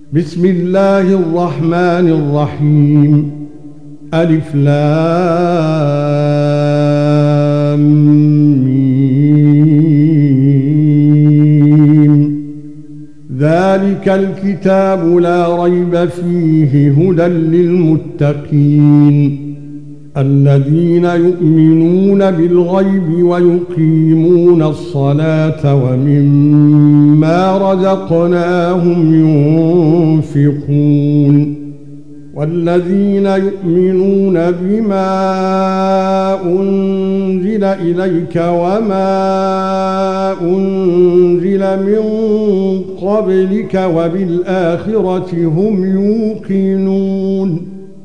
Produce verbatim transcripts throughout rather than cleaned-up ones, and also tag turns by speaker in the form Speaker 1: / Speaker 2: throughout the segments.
Speaker 1: بسم الله الرحمن الرحيم. ألف لام ميم. ذلك الكتاب لا ريب فيه هدى للمتقين الذين يؤمنون بالغيب ويقيمون الصلاة ومما رزقناهم ينفقون والذين يؤمنون بما أنزل إليك وما أنزل من قبلك وبالآخرة هم يوقنون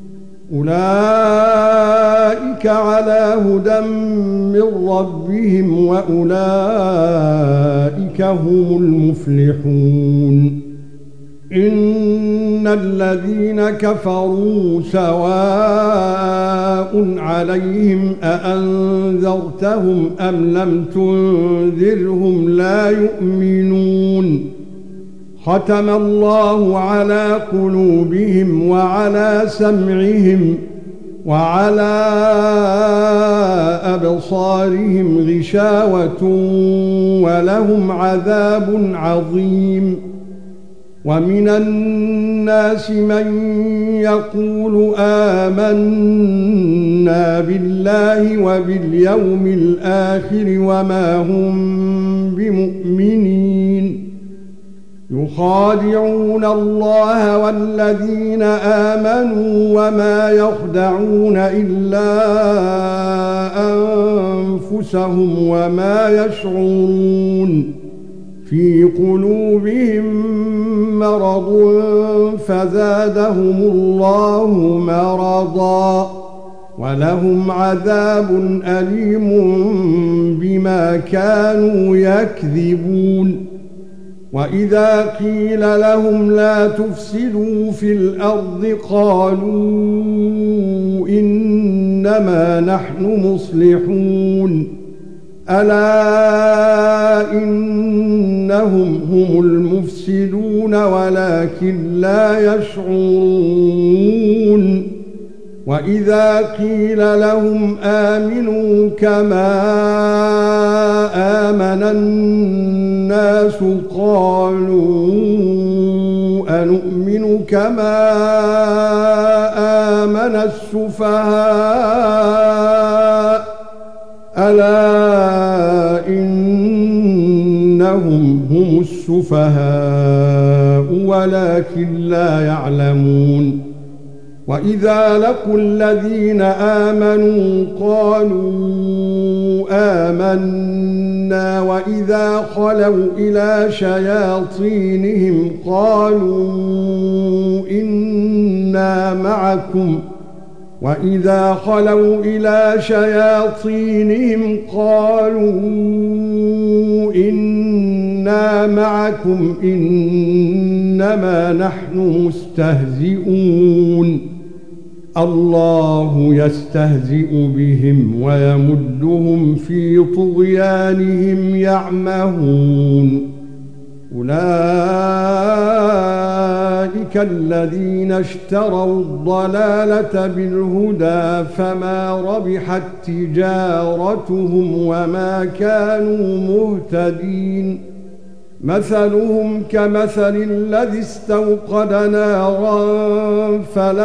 Speaker 1: أولئك على هدى من ربهم وأولئك هم المفلحون. إن الذين كفروا سواء عليهم أأنذرتهم أم لم تنذرهم لا يؤمنون. ختم الله على قلوبهم وعلى سمعهم وعلى أبصارهم غشاوة ولهم عذاب عظيم. ومن الناس من يقول آمنا بالله وباليوم الآخر وما هم بمؤمنين يخادعون الله والذين آمنوا وما يخدعون إلا أنفسهم وما يشعرون. في قلوبهم مرض فزادهم الله مرضا ولهم عذاب أليم بما كانوا يكذبون. وإذا قيل لهم لا تفسدوا في الأرض قالوا إنما نحن مصلحون ألا إنهم هم المفسدون ولكن لا يشعرون. وإذا قيل لهم آمنوا كما آمن الناس قالوا أنؤمن كما آمن السفهاء ألا إنهم هم السفهاء ولكن لا يعلمون. وإذا لقوا الذين آمنوا قالوا آمنا وإذا خلوا إلى شياطينهم قالوا إنا معكم وإذا خلوا إلى شياطينهم قالوا إنا معكم إنما نحن مستهزئون. الله يستهزئ بهم ويمدهم في طغيانهم يعمهون. أولئك الذين اشتروا الضلالة بالهدى فما ربحت تجارتهم وما كانوا مهتدين. مثلهم كمثل الذي استوقد نارا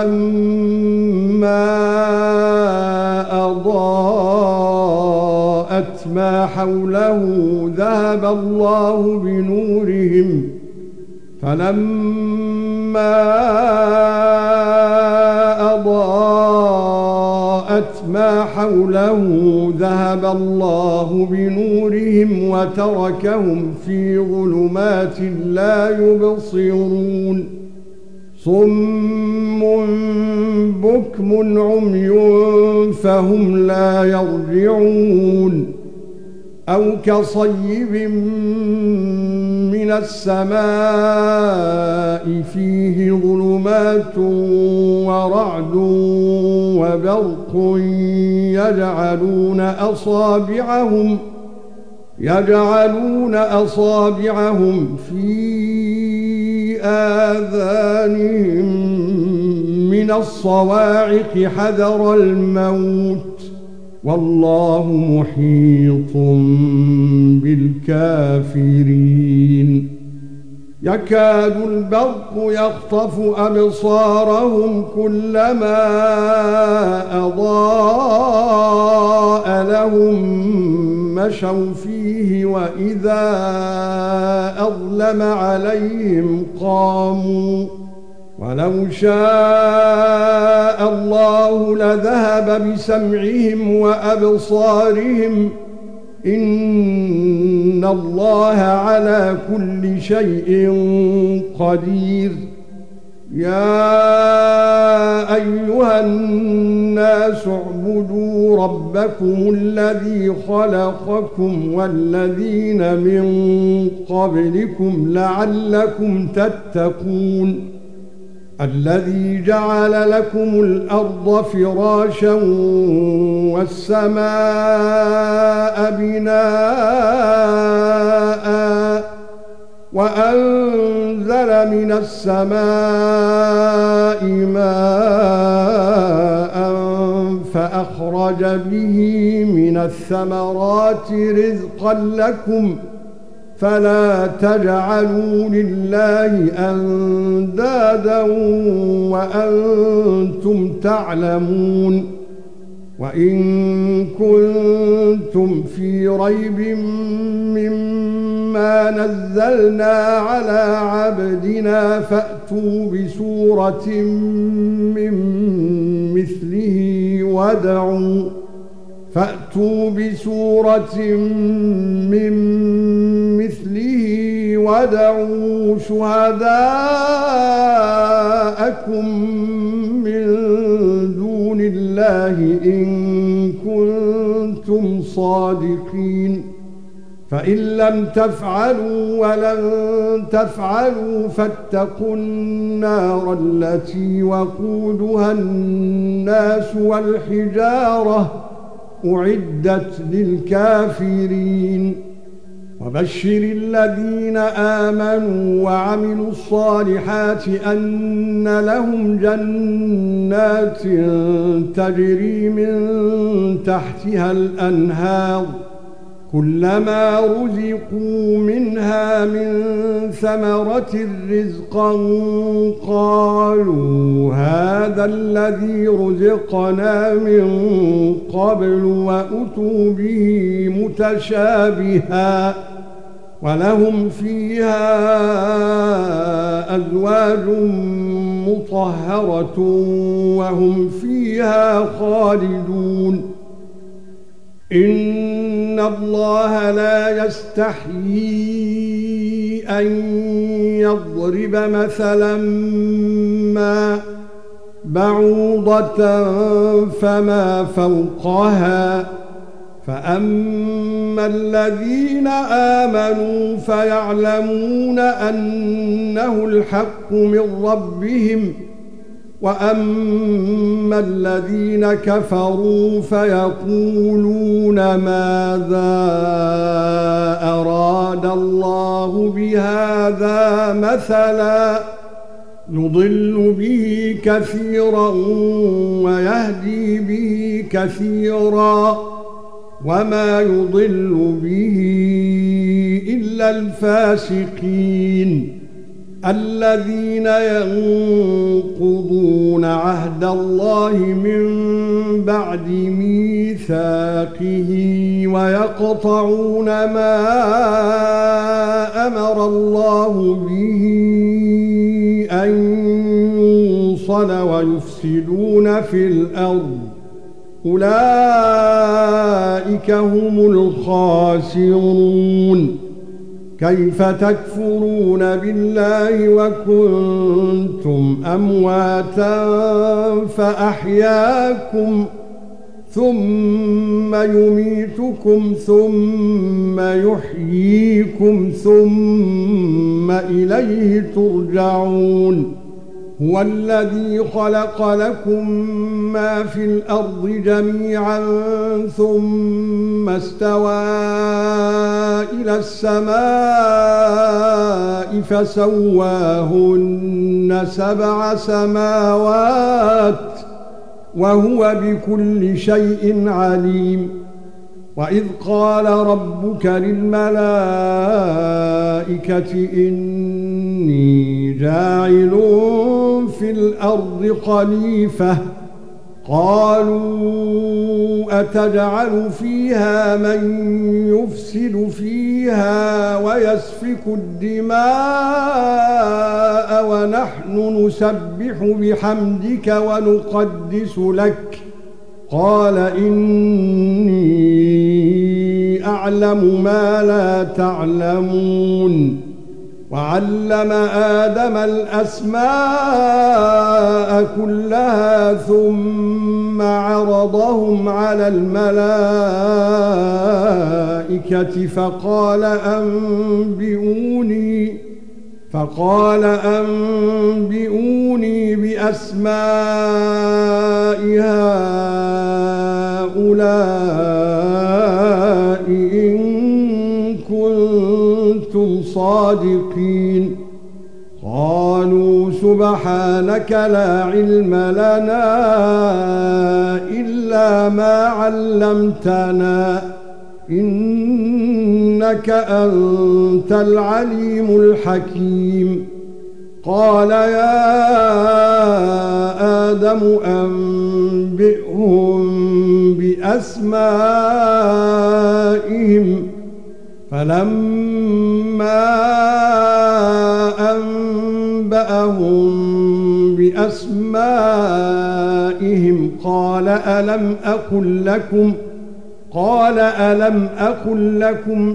Speaker 1: فلما أضاءت ما حوله ذهب الله بنورهم فلما أضاءت ما حوله ذهب الله بنورهم وتركهم في ظلمات لا يبصرون. صم بكم عمي فهم لا يرجعون. أو كصيب من السماء فيه ظلمات ورعد وبرق يجعلون أصابعهم يجعلون أصابعهم في آذانهم من الصواعق حذر الموت والله محيط بالكافرين يكاد البرق يخطف أبصارهم كلما أضاء لهم مشوا فيه وإذا أظلم عليهم قاموا ولو شاء الله لذهب بسمعهم وأبصارهم إن الله على كل شيء قدير يا أيها الناس اعبدوا ربكم الذي خلقكم والذين من قبلكم لعلكم تتقون الذي جعل لكم الأرض فراشا والسماء بناء وأنزل من السماء ماء فأخرج به من الثمرات رزقا لكم فلا تجعلوا لله أندادا وأنتم تعلمون وإن كنتم في ريب مما نزلنا على عبدنا فأتوا بسورة من مثله وادعوا فأتوا بسورة من مثله وادعوا شهداءكم من دون الله إن كنتم صادقين فإن لم تفعلوا ولن تفعلوا فاتقوا النار التي وقودها الناس والحجارة أعدت للكافرين وبشر الذين آمنوا وعملوا الصالحات أن لهم جنات تجري من تحتها الأنهار كلما رزقوا منها من ثمرة رزقا قالوا هذا الذي رزقنا من قبل وأتوا به متشابها ولهم فيها أزواج مطهرة وهم فيها خالدون إن الله لا يستحيي أن يضرب مثلا ما بعوضة فما فوقها فأما الذين آمنوا فيعلمون أنه الحق من ربهم وأما الذين كفروا فيقولون ماذا أراد الله بهذا مثلا يضل به كثيرا ويهدي به كثيرا وما يضل به إلا الفاسقين الذين ينقضون عهد الله من بعد ميثاقه ويقطعون ما أمر الله به أن يوصل ويفسدون في الأرض أولئك هم الخاسرون كيف تكفرون بالله وكنتم أمواتا فأحياكم ثم يميتكم ثم يحييكم ثم إليه ترجعون هو الذي خلق لكم ما في الأرض جميعا ثم استوى إلى السماء فسواهن سبع سماوات وهو بكل شيء عليم. وإذ قال ربك للملائكة إني جاعل في الأرض خليفة قالوا أتجعل فيها من يفسد فيها ويسفك الدماء ونحن نسبح بحمدك ونقدس لك قال إني أعلم ما لا تعلمون. وعلم آدم الأسماء كلها ثم عرضهم على الملائكة فقال أنبئوني فقال أنبئوني بأسماء هؤلاء إن كنتم صادقين. قالوا سبحانك لا علم لنا إلا ما علمتنا إنك أنت العليم الحكيم. قال يا آدم أنبئهم بأسمائهم فلما أنبأهم بأسمائهم قال ألم أقل لكم قال ألم أقل لكم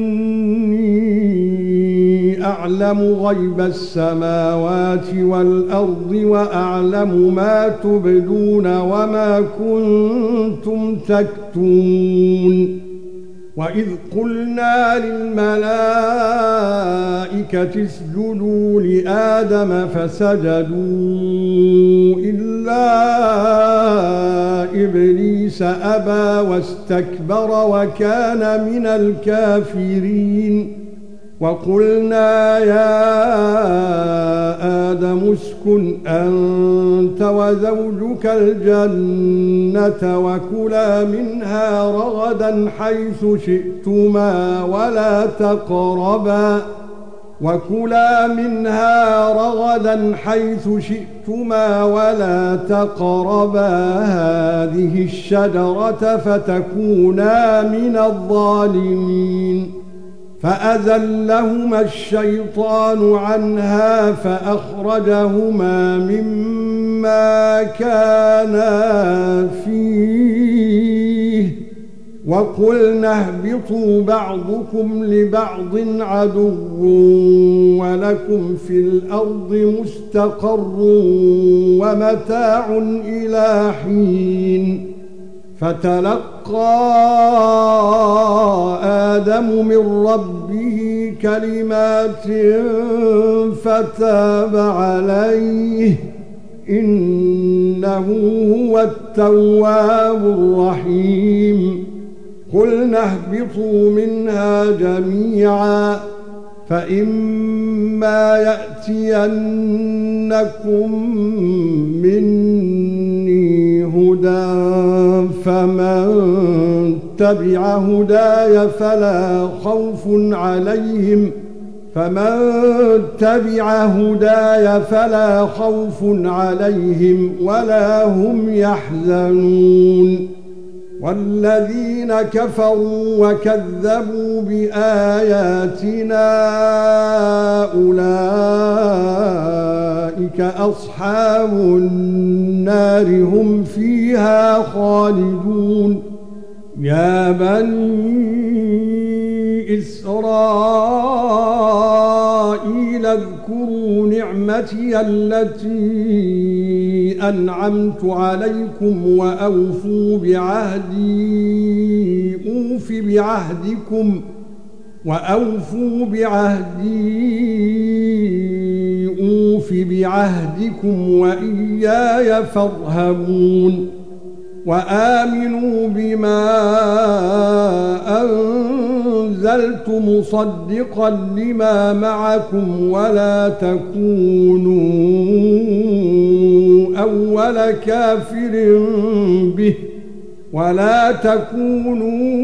Speaker 1: إني أعلم غيب السماوات والأرض وأعلم ما تبدون وما كنتم تكتمون. وإذ قلنا للملائكة اسجدوا لآدم فسجدوا إلا إبليس أبى واستكبر وكان من الكافرين. وقلنا يا آدم اسكن أنت وزوجك الجنة وكلا منها رغدا حيث شئتما ولا تقربا وكلا منها رغدا حيث شئتما ولا تقربا هذه الشجرة فتكونا من الظالمين. فأزلهما الشيطان عنها فأخرجهما مما كانا فيه وقلنا اهبطوا بعضكم لبعض عدو ولكم في الأرض مستقر ومتاع إلى حين. فتلقى آدم من ربه كلمات فتاب عليه إنه هو التواب الرحيم. قلنا اهبطوا منها جميعا فإما يأتينكم مني هدى فمن تبع هداي فلا خوف عليهم فمن تبع هداي فلا خوف عليهم ولا هم يحزنون. والذين كفروا وكذبوا بآياتنا أولئك أصحاب النار هم فيها خالدون. يا بني إسرائيل اذكروا نعمتي التي أنعمت عليكم وأوفوا بعهدي أوف بعهدكم وأوفوا بعهدي أوف بعهدكم وإياي فارهبون وآمنوا بما أنزلت مصدقا لما معكم ولا تكونوا أول كافر به ولا تكونوا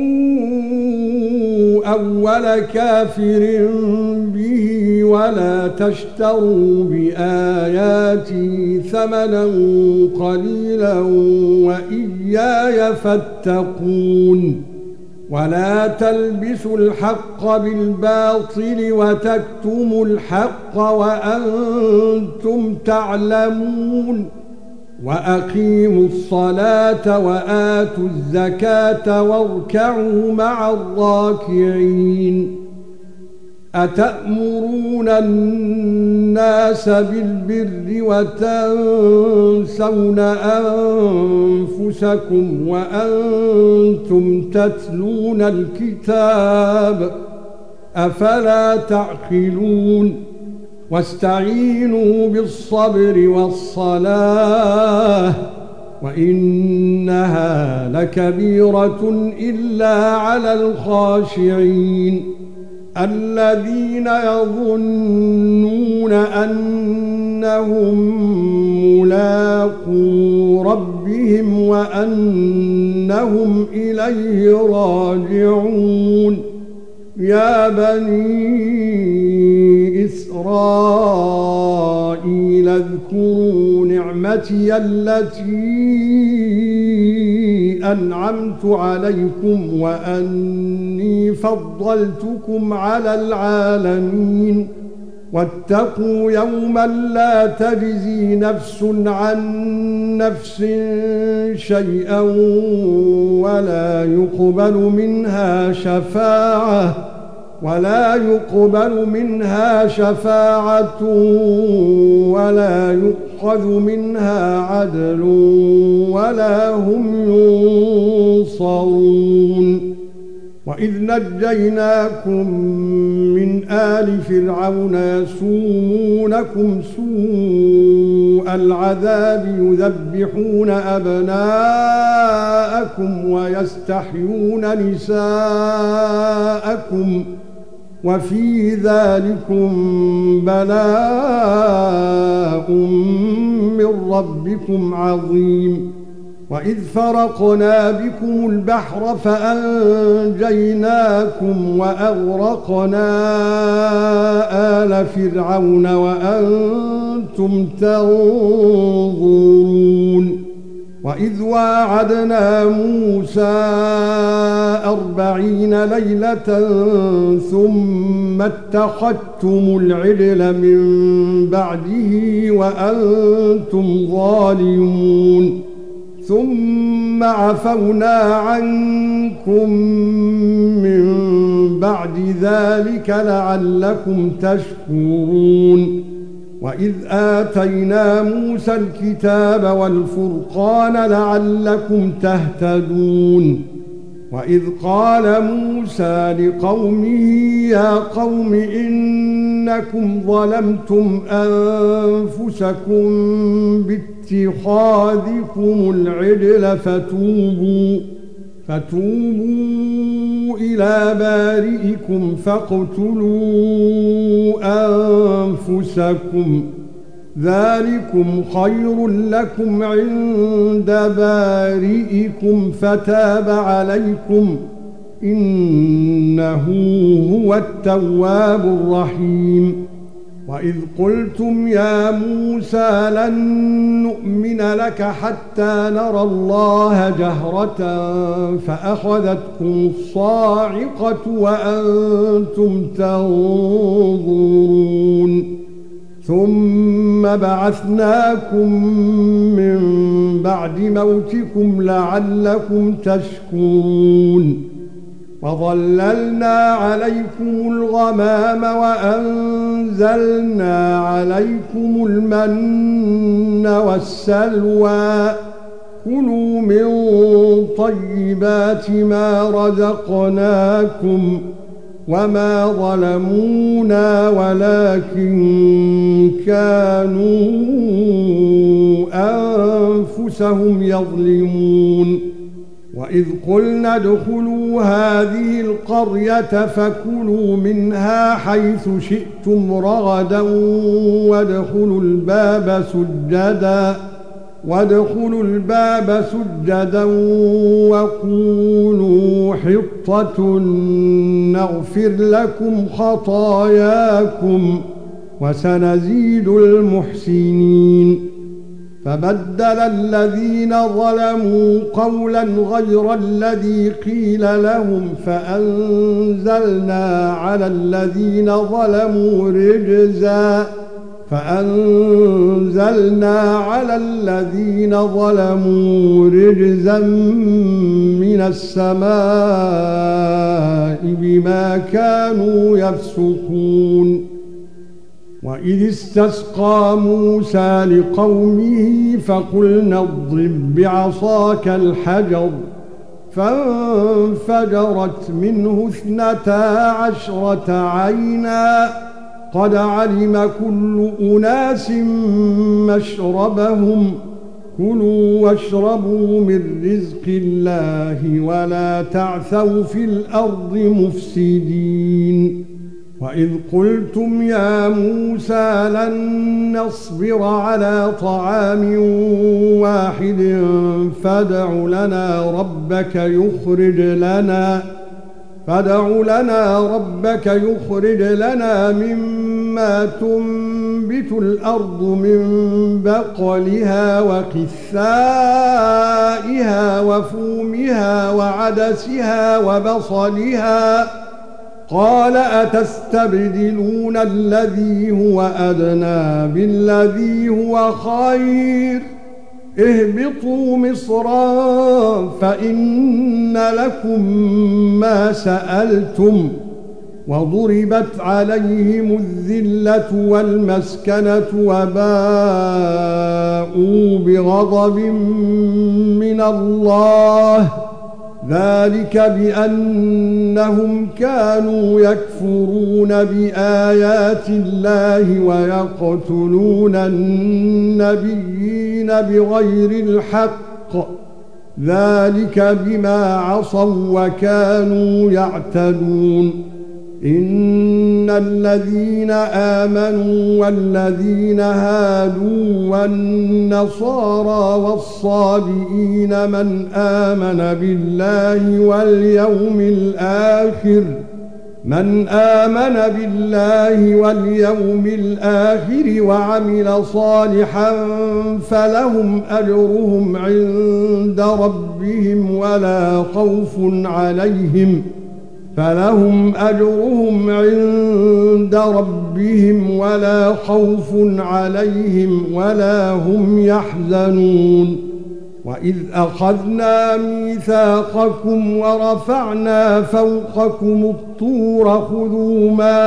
Speaker 1: أول كافر به ولا تشتروا بآياتي ثمنا قليلا وإياي فاتقون ولا تلبسوا الحق بالباطل وتكتموا الحق وأنتم تعلمون وأقيموا الصلاة وآتوا الزكاة واركعوا مع الراكعين أتأمرون الناس بالبر وتنسون أنفسكم وأنتم تتلون الكتاب أفلا تعقلون واستعينوا بالصبر والصلاة وإنها لكبيرة إلا على الخاشعين الذين يظنون أنهم ملاقو ربهم وأنهم إليه راجعون يا بني إسرائيل اذكروا نعمتي التي أنعمت عليكم وأني فضلتكم على العالمين واتقوا يوما لا تجزي نفس عن نفس شيئا ولا يقبل منها شفاعة ولا يقبل منها شفاعة ولا يؤخذ منها عدل ولا هم ينصرون وإذ نجيناكم من آل فرعون يسومونكم سوء العذاب يذبحون أبناءكم ويستحيون نساءكم وفي ذلكم بلاء من ربكم عظيم وإذ فرقنا بكم البحر فأنجيناكم وأغرقنا آل فرعون وأنتم تنظرون وإذ واعدنا موسى أربعين ليلة ثم اتخذتم العجل من بعده وأنتم ظالمون ثم عفونا عنكم من بعد ذلك لعلكم تشكرون وإذ آتينا موسى الكتاب والفرقان لعلكم تهتدون وإذ قال موسى لقومه يا قوم إنكم ظلمتم أنفسكم باتخاذكم العجل فتوبوا فتوبوا إلى بارئكم فاقتلوا أنفسكم ذلكم خير لكم عند بارئكم فتاب عليكم إنه هو التواب الرحيم وإذ قلتم يا موسى لن نؤمن لك حتى نرى الله جهرة فأخذتكم الصاعقة وأنتم تنظرون ثم بعثناكم من بعد موتكم لعلكم تشكرون وظللنا عليكم الغمام وأنزلنا عليكم المن والسلوى كلوا من طيبات ما رزقناكم وما ظلمونا ولكن كانوا أنفسهم يظلمون وإذ قلنا ادخلوا هذه القرية فكلوا منها حيث شئتم رغدا وادخلوا الباب سجدا وادخلوا الباب سجدا وقولوا حطة نغفر لكم خطاياكم وسنزيد المحسنين فبدل الذين ظلموا قولا غير الذي قيل لهم فأنزلنا على الذين ظلموا رجزا فأنزلنا على الذين ظلموا رجزا من السماء بما كانوا يفسقون وإذ استسقى موسى لقومه فقلنا اضرب بعصاك الحجر فانفجرت منه اثنتا عشرة عينا قد علم كل أناس مشربهم كلوا واشربوا من رزق الله ولا تعثوا في الأرض مفسدين وإذ قلتم يا موسى لن نصبر على طعام واحد فادع لنا ربك يخرج لنا فادع لنا ربك يخرج لنا مما تنبت الأرض من بقلها وقثائها وفومها وعدسها وبصلها قال أتستبدلون الذي هو أدنى بالذي هو خير اهبطوا مصرا فإن لكم ما سألتم وضربت عليهم الذلة والمسكنة وباءوا بغضب من الله ذلك بأنهم كانوا يكفرون بآيات الله ويقتلون النبيين بغير الحق ذلك بما عصوا وكانوا يعتدون إن الذين آمنوا والذين هادوا والنصارى والصابئين من آمن بالله واليوم الآخر من آمن بالله واليوم الآخر وعمل صالحا فلهم أجرهم عند ربهم ولا خوف عليهم فلهم أجرهم عند ربهم ولا خوف عليهم ولا هم يحزنون وإذ أخذنا ميثاقكم ورفعنا فوقكم الطور خذوا ما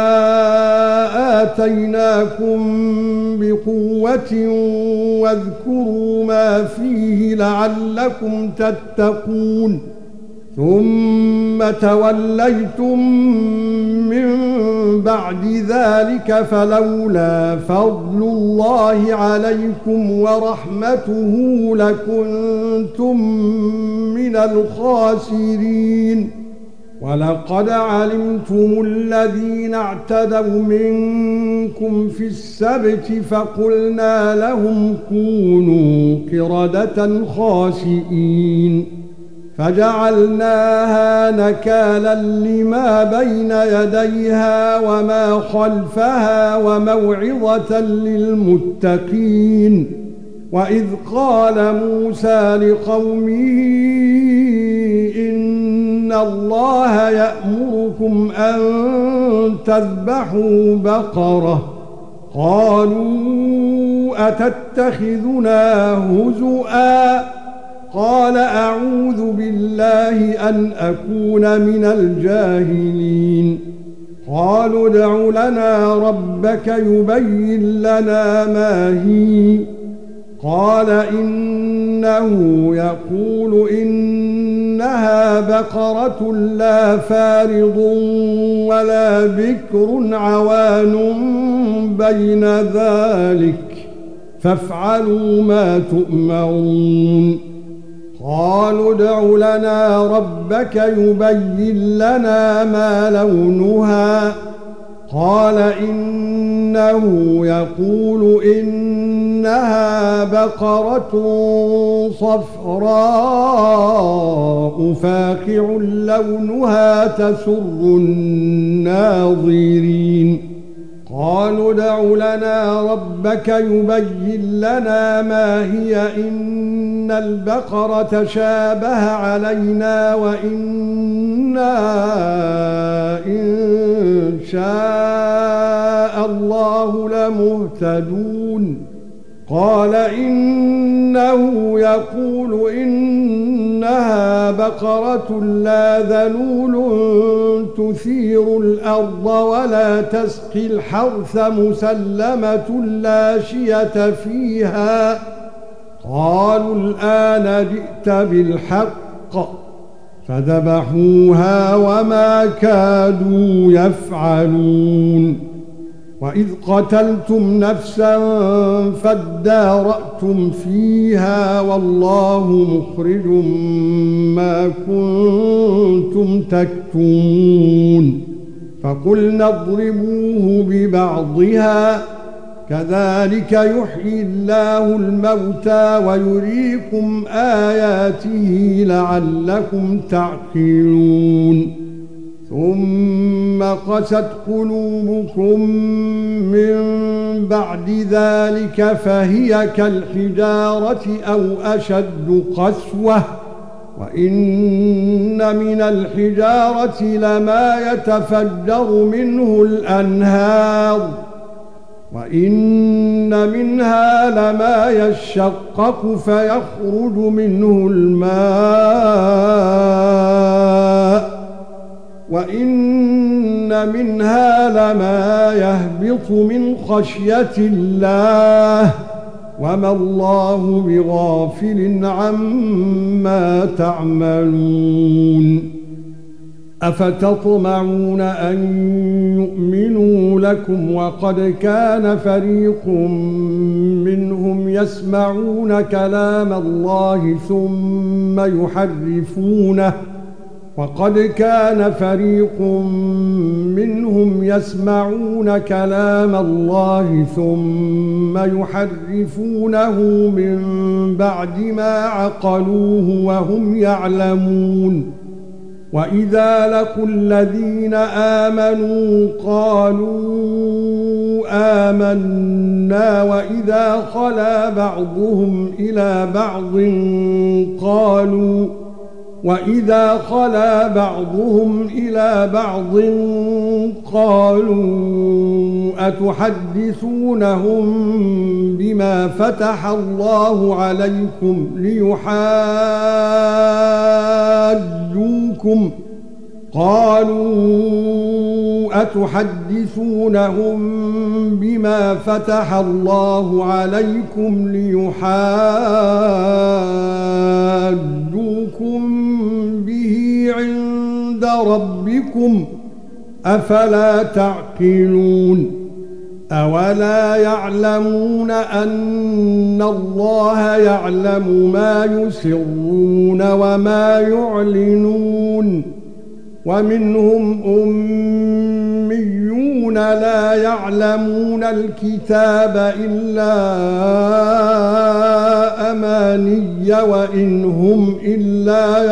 Speaker 1: آتيناكم بقوة واذكروا ما فيه لعلكم تتقون ثم توليتم من بعد ذلك فلولا فضل الله عليكم ورحمته لكنتم من الخاسرين ولقد علمتم الذين اعتدوا منكم في السبت فقلنا لهم كونوا قردة خاسئين فجعلناها نكالا لما بين يديها وما خلفها وموعظة للمتقين وإذ قال موسى لقومه إن الله يأمركم أن تذبحوا بقرة قالوا أتتخذنا هزؤا قال أعوذ بالله أن أكون من الجاهلين قالوا ادع لنا ربك يبين لنا ما هي قال إنه يقول إن إنها بقرة لا فارض ولا بكر عوان بين ذلك فافعلوا ما تؤمرون قالوا ادع لنا ربك يبين لنا ما لونها قال إنه يقول إنها بقرة صفراء فاقع لونها تسر الناظرين قالوا ادع لنا ربك يبين لنا ما هي إن البقرة شابه علينا وإنا إن شاء الله لمهتدون قال إنه يقول إنها بقرة لا ذلول تثير الأرض ولا تسقي الحرث مسلمة لا شية فيها قالوا الآن جئت بالحق فذبحوها وما كادوا يفعلون وإذ قتلتم نفسا فادارأتم فيها والله مخرج ما كنتم تكتمون فقلنا اضربوه ببعضها كذلك يحيي الله الموتى ويريكم آياته لعلكم تعقلون ثم قست قلوبكم من بعد ذلك فهي كالحجارة أو أشد قسوة وإن من الحجارة لما يتفجر منه الأنهار وإن منها لما يشقق فيخرج منه الماء وَإِنَّ مِنْهَا لَمَا يَهْبِطُ مِنْ خَشْيَةِ اللَّهِ وَمَا اللَّهُ بِغَافِلٍ عَمَّا تَعْمَلُونَ أَفَتَطْمَعُونَ أَن يُؤْمِنُوا لَكُمْ وَقَدْ كَانَ فَرِيقٌ مِّنْهُمْ يَسْمَعُونَ كَلَامَ اللَّهِ ثُمَّ يُحَرِّفُونَهُ وَقَدْ كَانَ فَرِيقٌ مِّنْهُمْ يَسْمَعُونَ كَلَامَ اللَّهِ ثُمَّ يُحَرِّفُونَهُ مِنْ بَعْدِ مَا عَقَلُوهُ وَهُمْ يَعْلَمُونَ وَإِذَا لَقُوا الَّذِينَ آمَنُوا قَالُوا آمَنَّا وَإِذَا خَلَا بَعْضُهُمْ إِلَى بَعْضٍ قَالُوا وَإِذَا خَلَا بَعْضُهُمْ إِلَى بَعْضٍ قَالُوا أَتُحَدِّثُونَهُم بِمَا فَتَحَ اللَّهُ عَلَيْكُمْ لِيُحَاجُّوكُمْ قَالُوا أَتُحَدِّثُونَهُم بِمَا فَتَحَ اللَّهُ عَلَيْكُمْ لِيُحَاجُّوكُمْ بِهِ عِندَ رَبِّكُمْ أَفَلَا تَعْقِلُونَ أَوَلَا يَعْلَمُونَ أَنَّ اللَّهَ يَعْلَمُ مَا يُسِرُّونَ وَمَا يُعْلِنُونَ وَمِنْهُمْ أُمِّيُّونَ لَا يَعْلَمُونَ الْكِتَابَ إِلَّا أَمَانِيَّ وَإِنْ هُمْ إِلَّا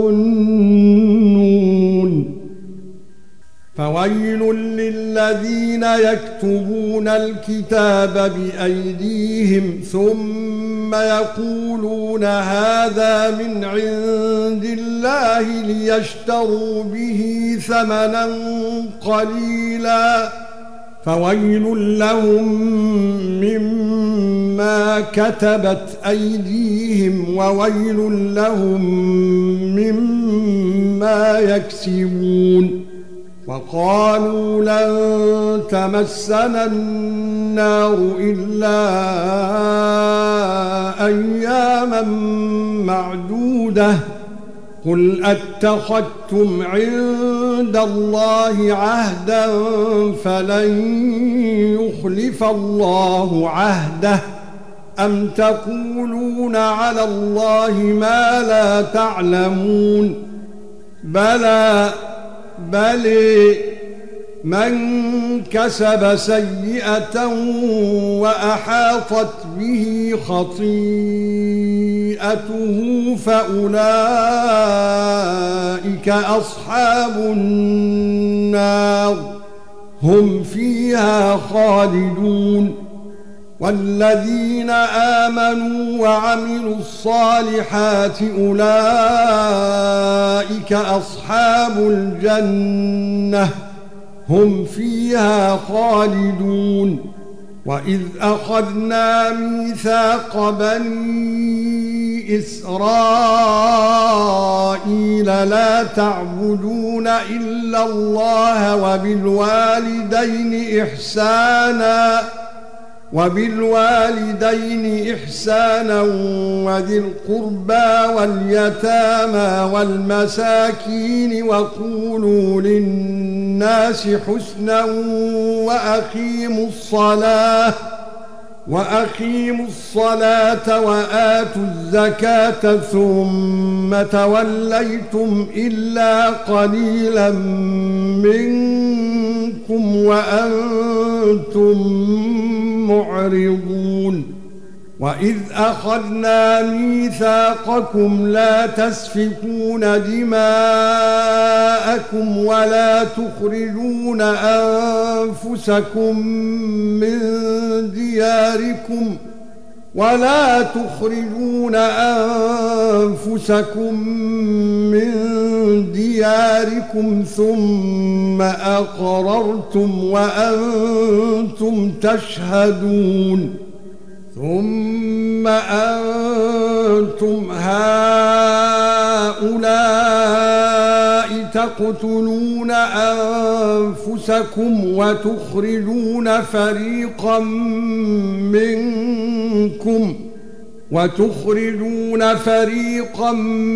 Speaker 1: يَظُنُّونَ فَوَيْلٌ لِّلَّذِينَ يَكْتُبُونَ الْكِتَابَ بِأَيْدِيهِمْ ثُمَّ يَقُولُونَ هَذَا مِنْ عِندِ اللَّهِ لِيَشْتَرُوا بِهِ ثَمَنًا قَلِيلًا فَوَيْلٌ لَّهُم مِّمَّا كَتَبَتْ أَيْدِيهِمْ وَوَيْلٌ لَّهُم مِّمَّا يَكْسِبُونَ وَقَالُوا لَن تَمَسَّنَا النَّارُ إِلَّا أَيَّامًا مَّعْدُودَةً قل اتخذتم عند الله عهدا فلن يخلف الله عهده ام تقولون على الله ما لا تعلمون بلى بل من كسب سيئة وأحاطت به خطيئته فأولئك أصحاب النار هم فيها خالدون والذين آمنوا وعملوا الصالحات أولئك أصحاب الجنة هم فيها خالدون وإذ أخذنا ميثاق بني إسرائيل لا تعبدون إلا الله وبالوالدين إحسانا وبالوالدين إحسانا وذي القربى واليتامى والمساكين وقولوا للناس حسنا وأقيموا الصلاة وأقيموا الصلاة وآتوا الزكاة ثم توليتم إلا قليلا منكم وأنتم معرضون وإذ أخذنا ميثاقكم لا تسفكون دماءكم ولا تخرجون أنفسكم من دياركم ولا تخرجون أنفسكم من دياركم ثم أقررتم وأنتم تشهدون ثم أنتم هؤلاء تقتلون أنفسكم وتخرجون فريقا منكم وتخرجون فريقا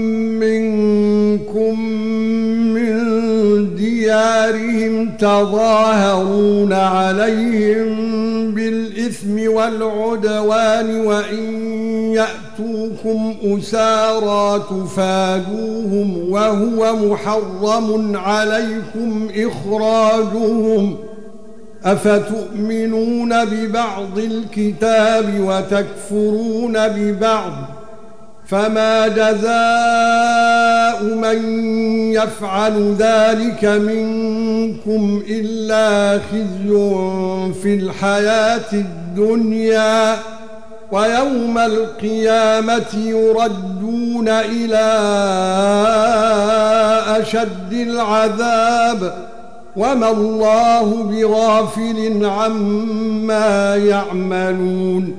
Speaker 1: منكم من ديارهم تظاهرون عليهم بالإثم والعدوان وإن يأتوكم أسارى تفادوهم وهو محرم عليكم إخراجهم أفتؤمنون ببعض الكتاب وتكفرون ببعض فما جزاء من يفعل ذلك منكم إلا خزي في الحياة الدنيا ويوم القيامة يردون إلى أشد العذاب وما الله بغافل عما يعملون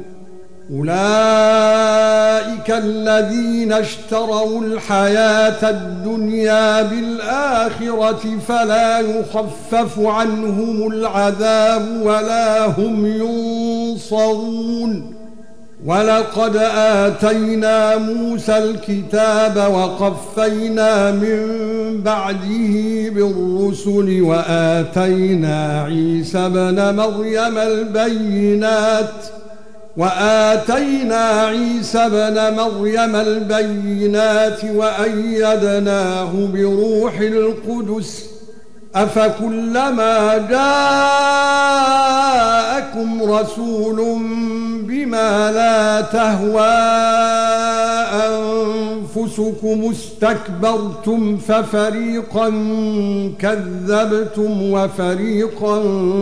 Speaker 1: أولئك الذين اشتروا الحياة الدنيا بالآخرة فلا يخفف عنهم العذاب ولا هم ينصرون ولقد آتينا موسى الكتاب وقفينا من بعده بالرسل وآتينا عيسى ابن مريم البينات وآتينا عيسى ابن مريم البينات وأيدناه بروح القدس أفكلما جاءكم رسول بما لا تهوى أنفسكم استكبرتم ففريقا كذبتم وفريقا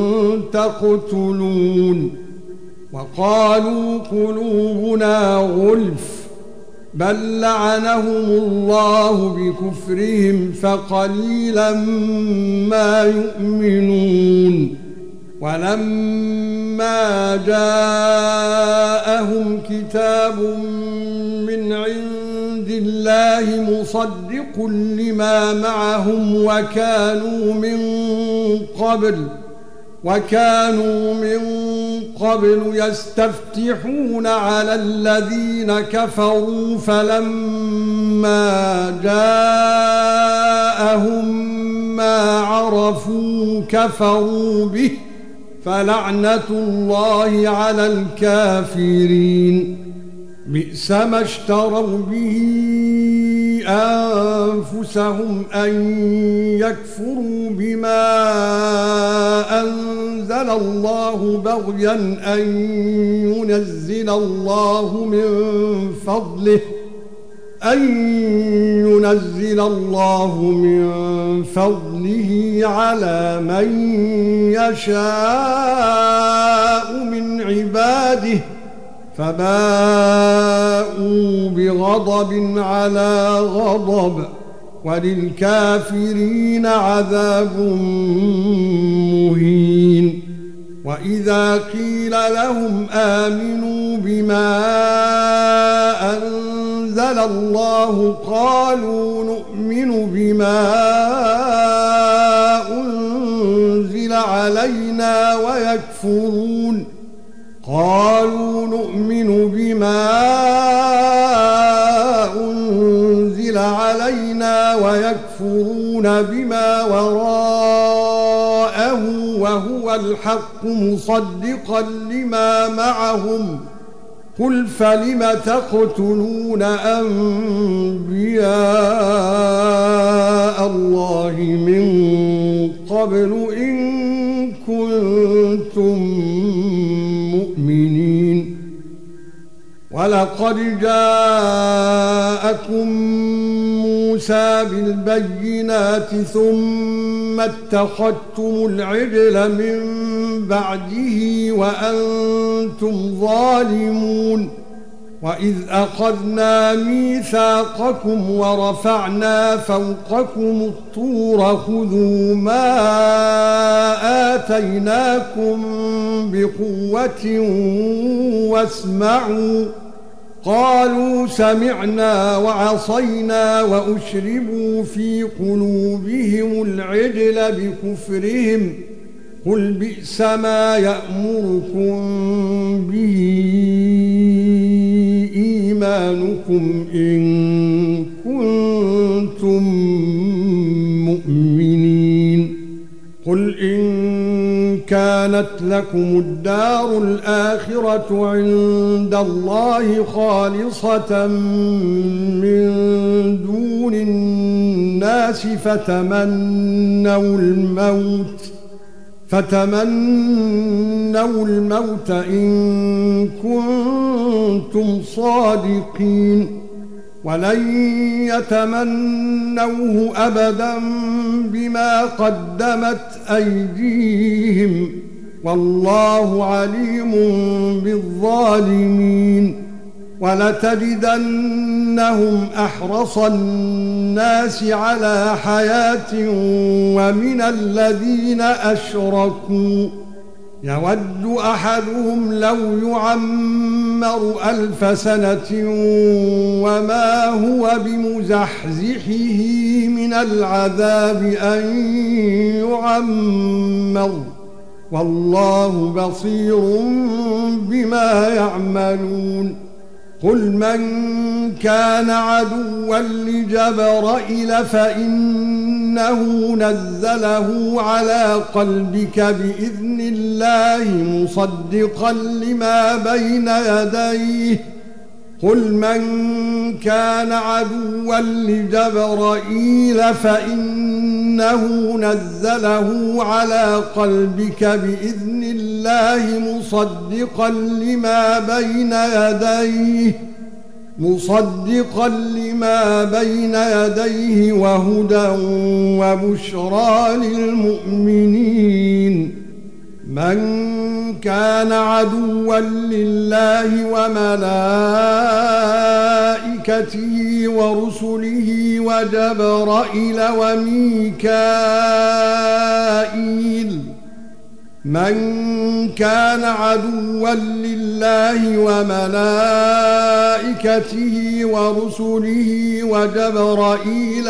Speaker 1: تقتلون وقالوا قلوبنا غلف بل لعنهم الله بكفرهم فقليلا ما يؤمنون ولما جاءهم كتاب من عند الله مصدق لما معهم وكانوا من قبل وكانوا من قبل يستفتحون على الذين كفروا فلما جاءهم ما عرفوا كفروا به فلعنة الله على الكافرين بئس ما اشتروا به أنفسهم أن يكفروا بما أنزل الله بغيا أن ينزل الله من فضله أن ينزل الله من فضله على من يشاء من عباده فباءوا بغضب على غضب وللكافرين عذاب مهين وإذا قيل لهم آمنوا بما أنزل الله قالوا نؤمن بما أنزل علينا ويكفرون قالوا نؤمن بما أنزل علينا ويكفرون بما وراءه وهو الحق مصدقا لما معهم قل فلم تقتلون أنبياء الله من قبل إن كنتم مؤمنين ولقد جاءكم موسى بالبينات ثم اتخذتم العجل من بعده وأنتم ظالمون وإذ أخذنا ميثاقكم ورفعنا فوقكم الطور خذوا ما آتيناكم بقوة واسمعوا قالوا سمعنا وعصينا وأشربوا في قلوبهم العجل بكفرهم قل بئس ما يأمركم به إيمانكم إن كنتم مؤمنين قل إن كانت لكم الدار الآخرة عند الله خالصة من دون الناس فتمنوا الموت فتمنوا الموت إن كنتم صادقين ولن يتمنوه أبدا بما قدمت أيديهم والله عليم بالظالمين ولتجدنهم أحرص الناس على حياة ومن الذين أشركوا يود أحدهم لو يعمر ألف سنة وما هو بمزحزحه من العذاب أن يعمر والله بصير بما يعملون قل من كان عدوا لجبرائيل فإنه نزله على قلبك بإذن الله مصدقا لما بين يديه قل من كان عدوا لجبرائيل فإنه نزله على قلبك بإذن الله مصدقا لما بين يديه مصدقا لما بين يديه وهدى وبشرى للمؤمنين من كان عدوا لله وملائكته ورسله وجبرائيل وميكائيل من كان عدوا لله وملائكته ورسله وجبرائيل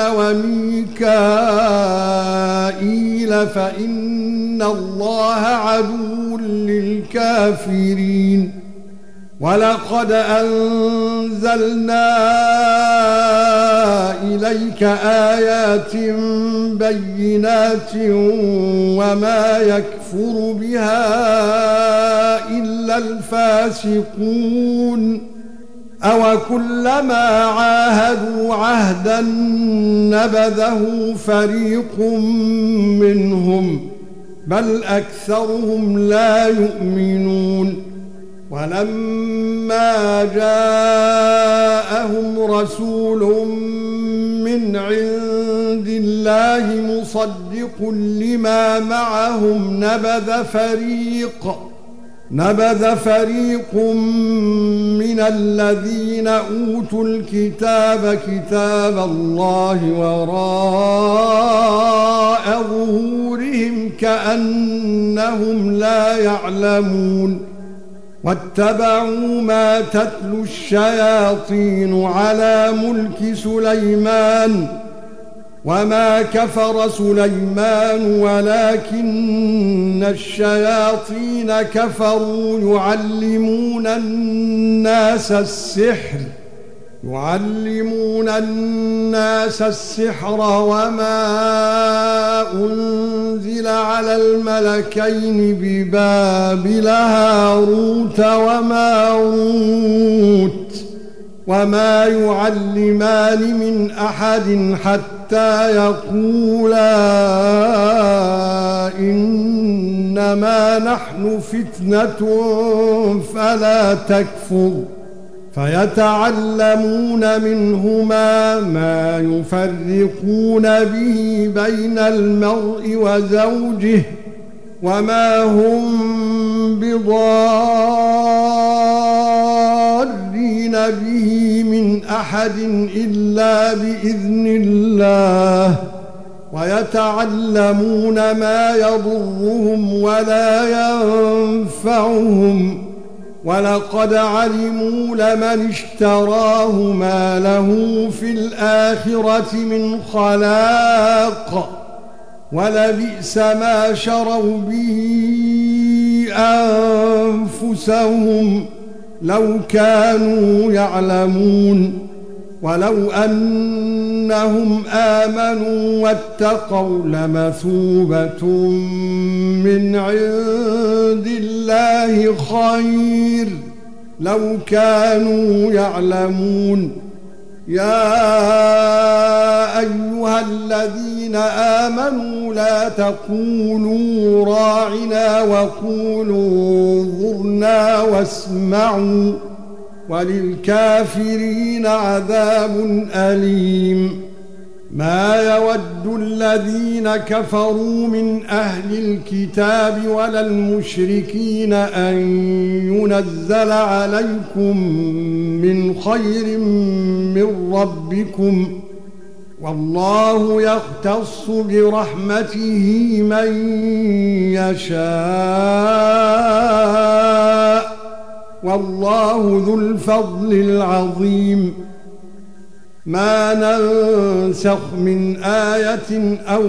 Speaker 1: وميكائيل فإن الله عدو للكافرين ولقد أنزلنا إليك آيات بينات وما يكفر بها إلا الفاسقون أو كلما عاهدوا عهدا نبذه فريق منهم بل أكثرهم لا يؤمنون ولما جاءهم رسول من عند الله مصدق لما معهم نبذ فريق نبذ فريق من الذين اوتوا الكتاب كتاب الله وراء ظهورهم كأنهم لا يعلمون واتبعوا ما تتلو الشياطين على ملك سليمان وما كفر سليمان ولكن الشياطين كفروا يعلمون الناس السحر يعلمون الناس السحر وما أنزل على الملكين ببابل هاروت وماروت وما يعلمان من أحد حتى يقولا إنما نحن فتنة فلا تكفر فيتعلمون منهما ما يفرقون به بين المرء وزوجه وما هم بضارين به من أحد إلا بإذن الله ويتعلمون ما يضرهم ولا ينفعهم ولقد علموا لمن اشتراه ما له في الآخرة من خلاق ولبئس ما شروا به أنفسهم لو كانوا يعلمون ولو أنهم آمنوا واتقوا لمثوبة من عند الله خير لو كانوا يعلمون يا أيها الذين آمنوا لا تقولوا راعنا وقولوا انظرنا واسمعوا وللكافرين عذاب أليم ما يود الذين كفروا من أهل الكتاب ولا المشركين أن ينزل عليكم من خير من ربكم والله يختص برحمته من يشاء والله ذو الفضل العظيم ما ننسخ من آية أو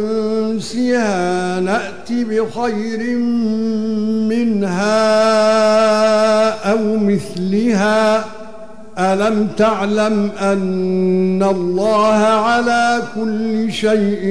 Speaker 1: ننسها نأتي بخير منها أو مثلها ألم تعلم أن الله على كل شيء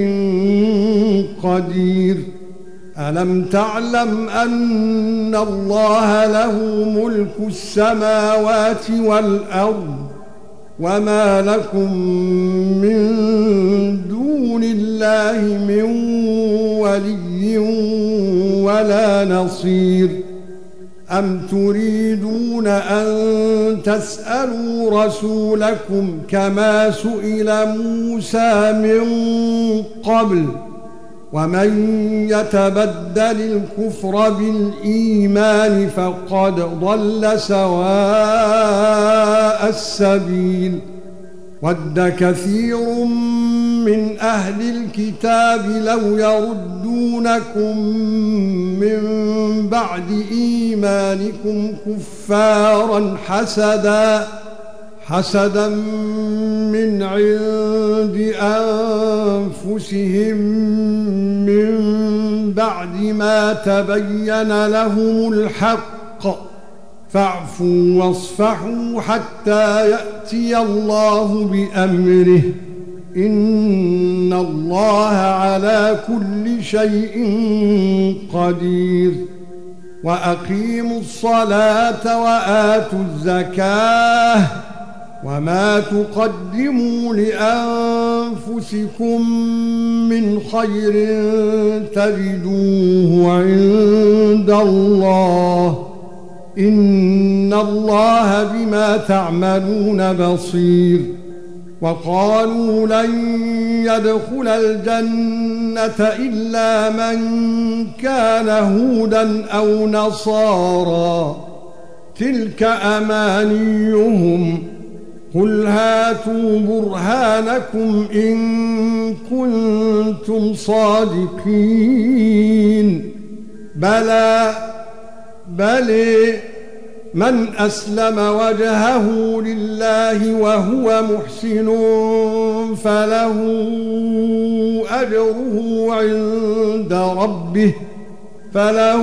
Speaker 1: قدير ألم تعلم أن الله له ملك السماوات والأرض وما لكم من دون الله من ولي ولا نصير أم تريدون أن تسألوا رسولكم كما سئل موسى من قبل ومن يتبدل الكفر بالإيمان فقد ضل سواء السبيل ود كثير من أهل الكتاب لو يردونكم من بعد إيمانكم كفارا حسدا حسدا من عند أنفسهم من بعد ما تبين لهم الحق فاعفوا واصفحوا حتى يأتي الله بأمره إن الله على كل شيء قدير وأقيموا الصلاة وآتوا الزكاة وما تقدموا لأنفسكم من خير تجدوه عند الله إن الله بما تعملون بصير وقالوا لن يدخل الجنة إلا من كان هودا أو نصارى تلك أمانيهم قل هاتوا برهانكم إن كنتم صادقين بلى بل من أسلم وجهه لله وهو محسن فله أجره عند ربه فله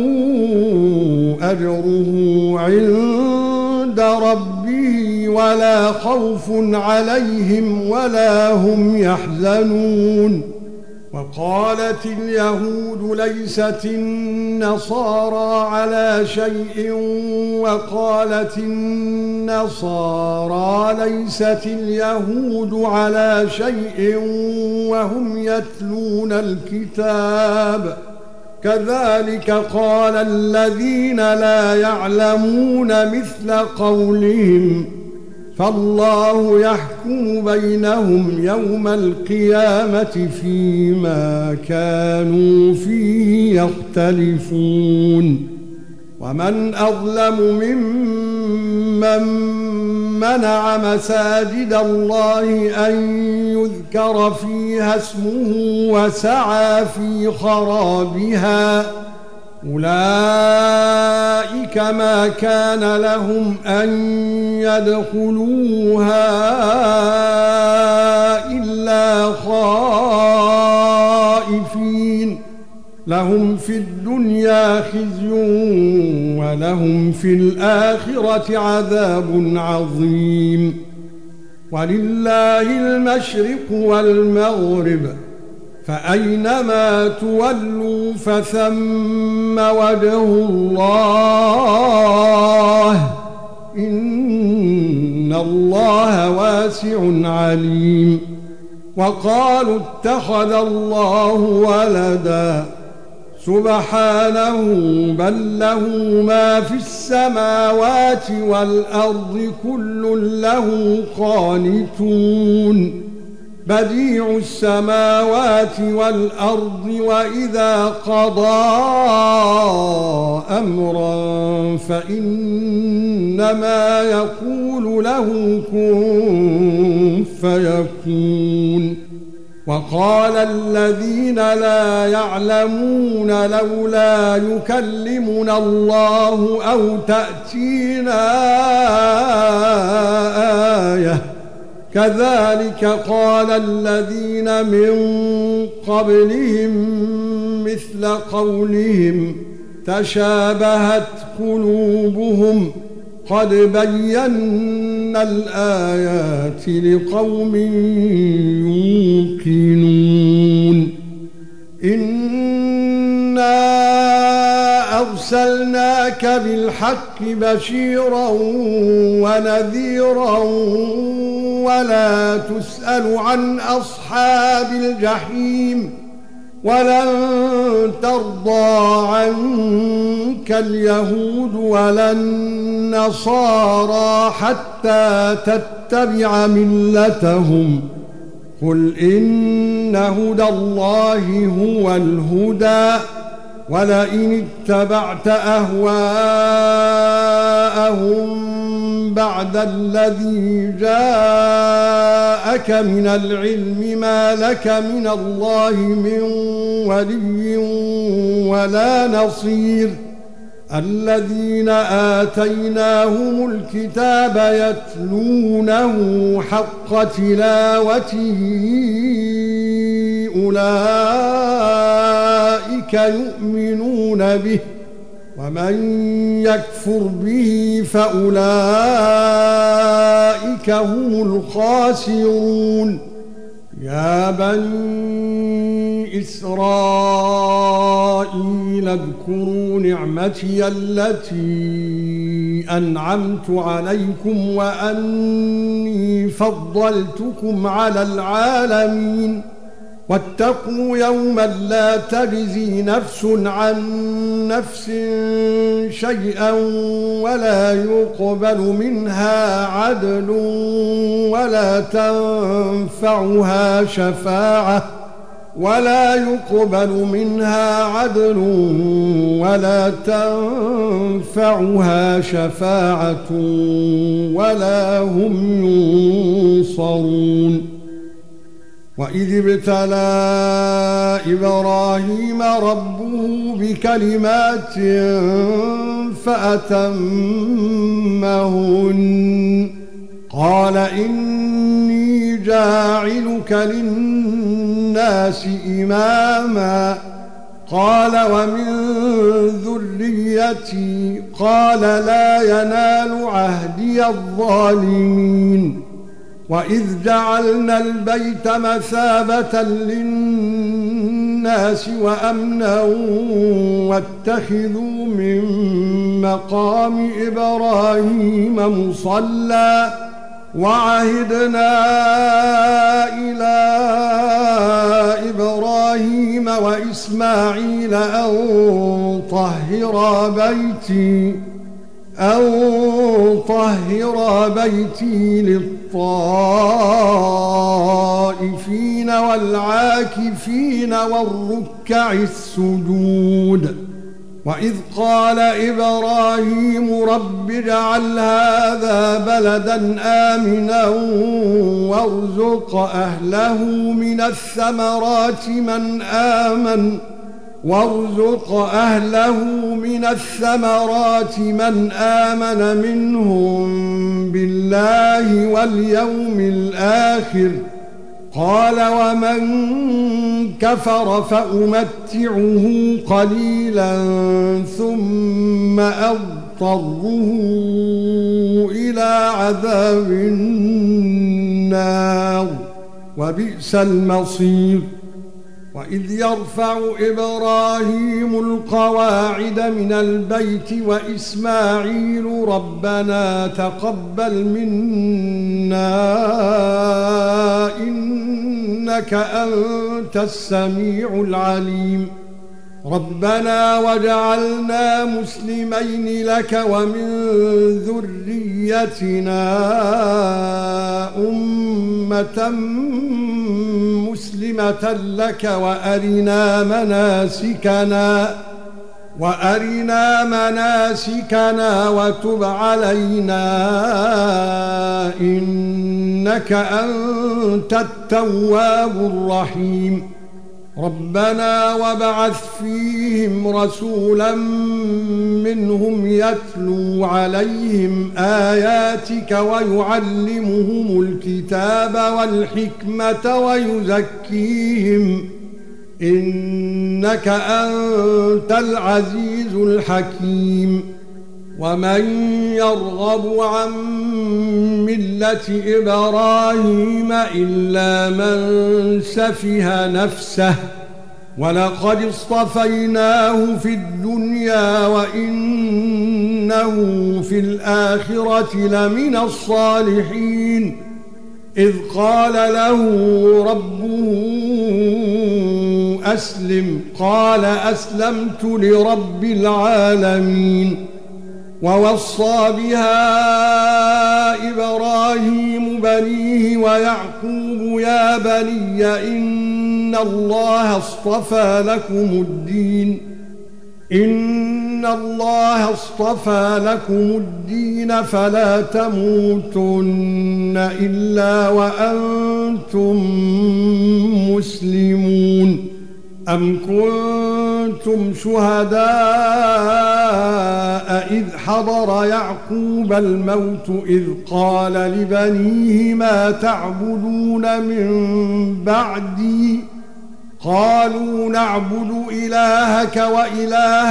Speaker 1: أجره عند ربه ولا خوف عليهم ولا هم يحزنون وقالت اليهود ليست النصارى على شيء وقالت النصارى ليست اليهود على شيء وهم يتلون الكتاب كذلك قال الذين لا يعلمون مثل قولهم فالله يحكم بينهم يوم القيامة فيما كانوا فيه يختلفون ومن أظلم ممن منع مساجد الله أن يذكر فيها اسمه وسعى في خرابها أولئك ما كان لهم أن يدخلوها إلا خائفين لهم في الدنيا خزي ولهم في الآخرة عذاب عظيم ولله المشرق والمغرب فأينما تولوا فثم وجه الله إن الله واسع عليم وقالوا اتخذ الله ولدا سبحانه بل له ما في السماوات والأرض كل له قانتون بديع السماوات والأرض وإذا قضى أمرا فإنما يقول له كن فيكون وقال الذين لا يعلمون لولا يكلمنا الله أو تأتينا آية كذلك قال الذين من قبلهم مثل قولهم تشابهت قلوبهم قد بينا الآيات لقوم يوقنون إنا أرسلناك بالحق بشيرا ونذيرا ولا تسأل عن أصحاب الجحيم ولن ترضى عنك اليهود ولا النصارى حتى تتبع ملتهم قل إن هدى الله هو الهدى ولئن اتبعت أهواءهم بعد الذي جاءك من العلم ما لك من الله من ولي ولا نصير الذين آتيناهم الكتاب يتلونه حق تلاوته أولئك يؤمنون به ومن يكفر به فأولئك هم الخاسرون يا بني إسرائيل اذكروا نعمتي التي أنعمت عليكم وأني فضلتكم على العالمين واتقوا يوما لا تجزي نفس عن نفس شيئا ولا يقبل منها عدل ولا تنفعها شفاعة ولا يقبل منها عدل ولا تنفعها شفاعة ولا هم ينصرون وإذ ابتلى إبراهيم ربه بكلمات فأتمهن قال إني جاعلك للناس إماما قال ومن ذريتي قال لا ينال عهدي الظالمين وإذ جعلنا البيت مثابة للناس وأمنا واتخذوا من مقام إبراهيم مصلى وعهدنا إلى إبراهيم وإسماعيل أن طهرا بيتي أن طهر بيتي للطائفين والعاكفين والركع السجود وإذ قال إبراهيم رب اجعل هذا بلدا آمنا وارزق أهله من الثمرات من آمن وارزق أهله من الثمرات من آمن منهم بالله واليوم الآخر قال ومن كفر فأمتعه قليلا ثم أضطره إلى عذاب النار وبئس المصير وإذ يرفع إبراهيم القواعد من البيت وإسماعيل ربنا تقبل منا إنك أنت السميع العليم ربنا وجعلنا مسلمين لك ومن ذريتنا أمة مسلمة لك وأرنا مناسكنا وأرنا مناسكنا وتب علينا إنك أنت التواب الرحيم ربنا وابعث فيهم رسولا منهم يتلو عليهم آياتك ويعلمهم الكتاب والحكمة ويزكيهم إنك أنت العزيز الحكيم ومن يرغب عن ملة إبراهيم إلا من سفه نفسه ولقد اصطفيناه في الدنيا وإنه في الآخرة لمن الصالحين إذ قال له ربه أسلم قال أسلمت لرب العالمين ووصى بها إبراهيم بنيه ويعقوب يا بني إن الله اصطفى لكم الدين إن الله اصطفى لكم الدين فلا تموتن إلا وأنتم مسلمون. أم كنتم شهداء إذ حضر يعقوب الموت إذ قال لبنيه ما تعبدون من بعدي قالوا نعبد إلهك وإله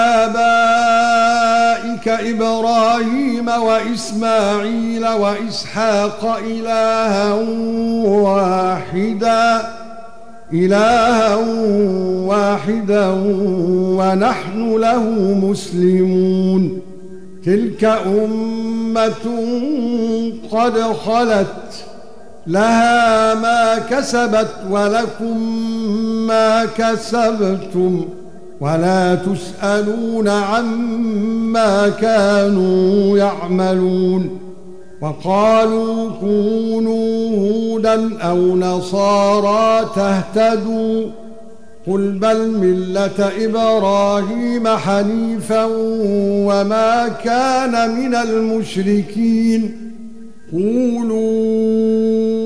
Speaker 1: آبائك إبراهيم وإسماعيل وإسحاق إلها واحدا إلها واحدا ونحن له مسلمون. تلك أمة قد خلت لها ما كسبت ولكم ما كسبتم ولا تسألون عما كانوا يعملون. وقالوا كونوا هودا أو نصارى تهتدوا قل بل ملة إبراهيم حنيفا وما كان من المشركين. قولوا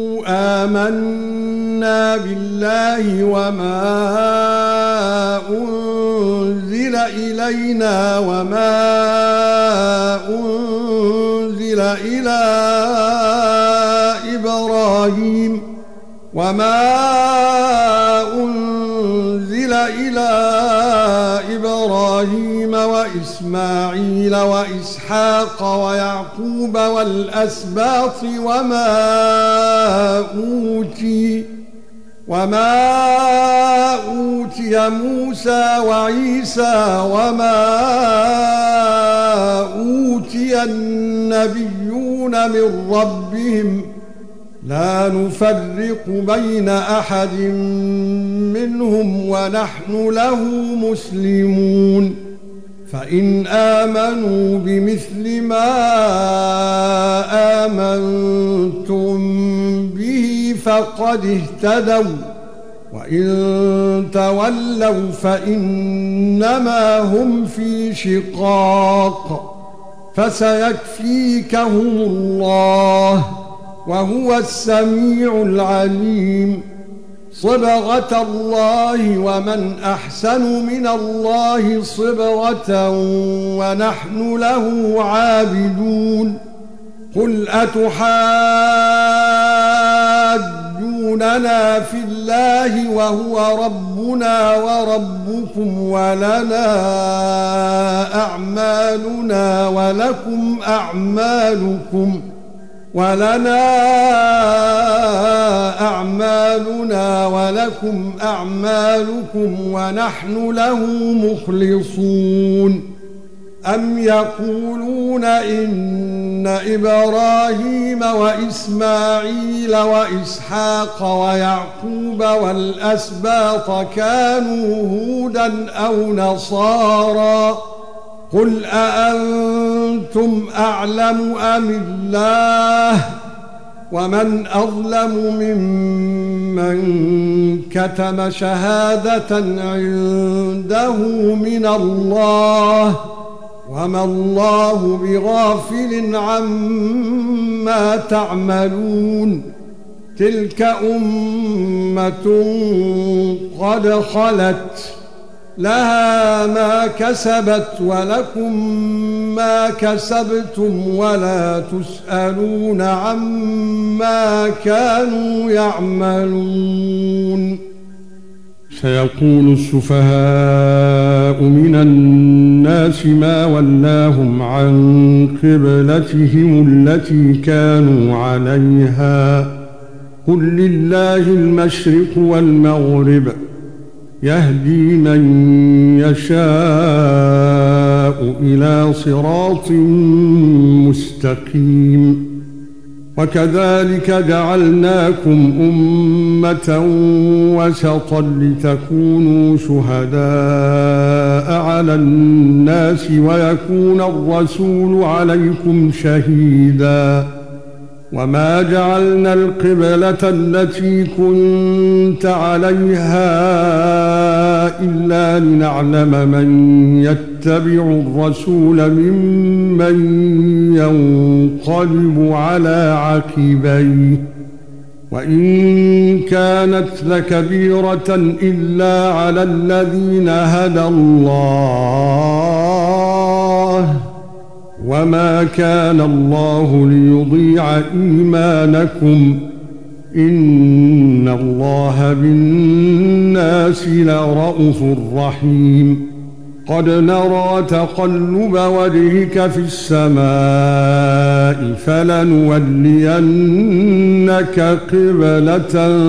Speaker 1: آمنا بالله وما أنزل إلينا وما أنزل إلى إبراهيم وما أنزل إلى إبراهيم وإسماعيل وإسحاق ويعقوب والأسباط وما أوتي وما أوتي موسى وعيسى وما أوتي النبيون من ربهم لا نفرق بين أحد منهم ونحن له مسلمون. فإن آمنوا بمثل ما آمنتم به فقد اهتدوا وإن تولوا فإنما هم في شقاق فسيكفيكهم الله وهو السميع العليم. صبغة الله ومن أحسن من الله صبغة ونحن له عابدون. قل أتحاجوننا في الله وهو ربنا وربكم ولنا أعمالنا ولكم أعمالكم ولنا أعمالنا ولكم أعمالكم ونحن له مخلصون. أم يقولون إن إبراهيم وإسماعيل وإسحاق ويعقوب والأسباط كانوا هودا أو نصارى قل أأنتم أعلم أم الله ومن أظلم ممن كتم شهادة عنده من الله وما الله بغافل عما تعملون. تلك أمة قد خلت لها ما كسبت ولكم ما كسبتم ولا تسألون عما كانوا يعملون.
Speaker 2: سيقول السفهاء من الناس ما ولاهم عن قبلتهم التي كانوا عليها قل لله المشرق والمغرب يهدي من يشاء إلى صراط مستقيم. وكذلك جعلناكم أمة وسطا لتكونوا شهداء على الناس ويكون الرسول عليكم شهيدا وما جعلنا القبلة التي كنت عليها إلا لنعلم من يتبع الرسول ممن ينقلب على عقبيه وإن كانت لكبيرة إلا على الذين هدى الله وما كان الله ليضيع إيمانكم إن الله بالناس لرءوف رحيم قد نرى تقلب وجهك في السماء فلنولينك قبلة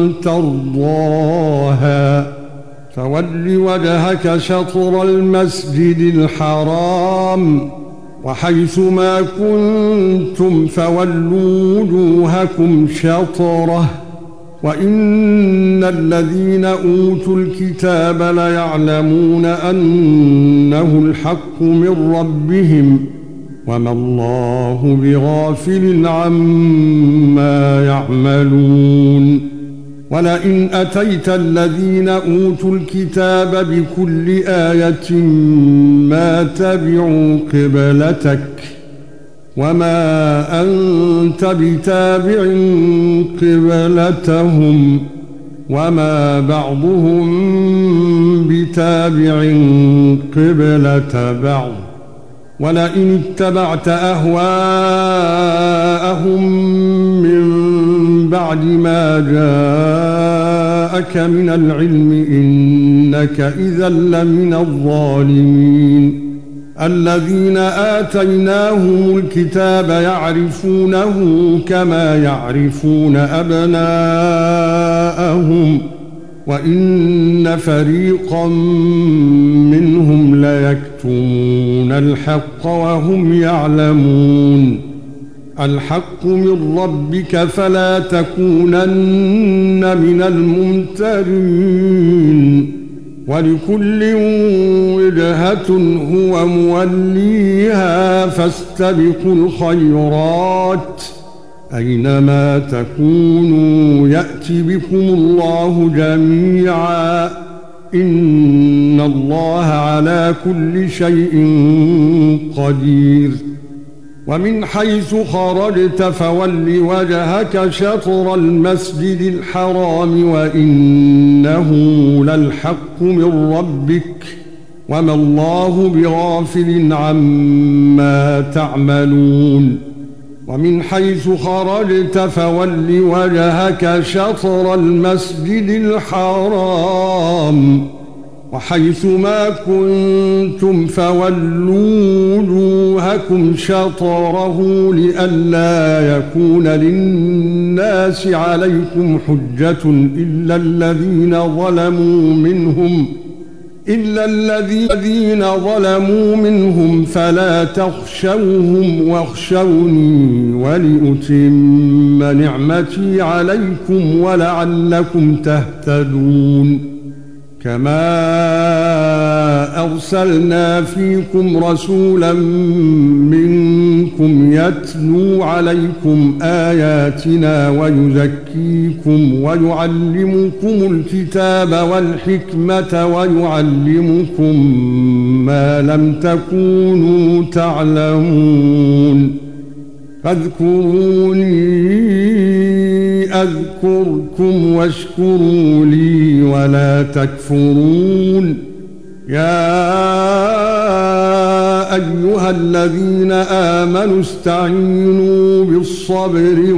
Speaker 2: ترضاها فول وجهك شطر المسجد الحرام وحيث ما كنتم فولوا وجوهكم شطره وإن الذين أوتوا الكتاب ليعلمون أنه الحق من ربهم وما الله بغافل عما يعملون ولئن أتيت الذين أوتوا الكتاب بكل آية ما تبعوا قبلتك وما أنت بتابع قبلتهم وما بعضهم بتابع قبلة بعض ولئن اتبعت أهواءهم من بعد ما جاءك من العلم إنك إذا لمن الظالمين الذين آتيناهم الكتاب يعرفونه كما يعرفون أبناءهم وإن فريقا منهم ليكتمون الحق وهم يعلمون الحق من ربك فلا تكونن من الممترين ولكل وجهة هو موليها فاستبقوا الخيرات أينما تكونوا يأتي بكم الله جميعا إن الله على كل شيء قدير ومن حيث خرجت فول وجهك شطر المسجد الحرام وإنه للحق من ربك وما الله بغافل عما تعملون ومن حيث خرجت فول وجهك شطر المسجد الحرام وحيث ما كنتم فولوا وجوهكم شطره لئلا يكون للناس عليكم حجة إلا الذين ظلموا منهم إلا الذين ظلموا منهم فلا تخشوهم واخشوني ولأتم نعمتي عليكم ولعلكم تهتدون كما أرسلنا فيكم رسولا منكم يتلو عليكم آياتنا ويزكيكم ويعلمكم الكتاب والحكمة ويعلمكم ما لم تكونوا تعلمون فاذكروني أذكركم واشكروا لي ولا تكفرون يا أيها الذين آمنوا استعينوا بالصبر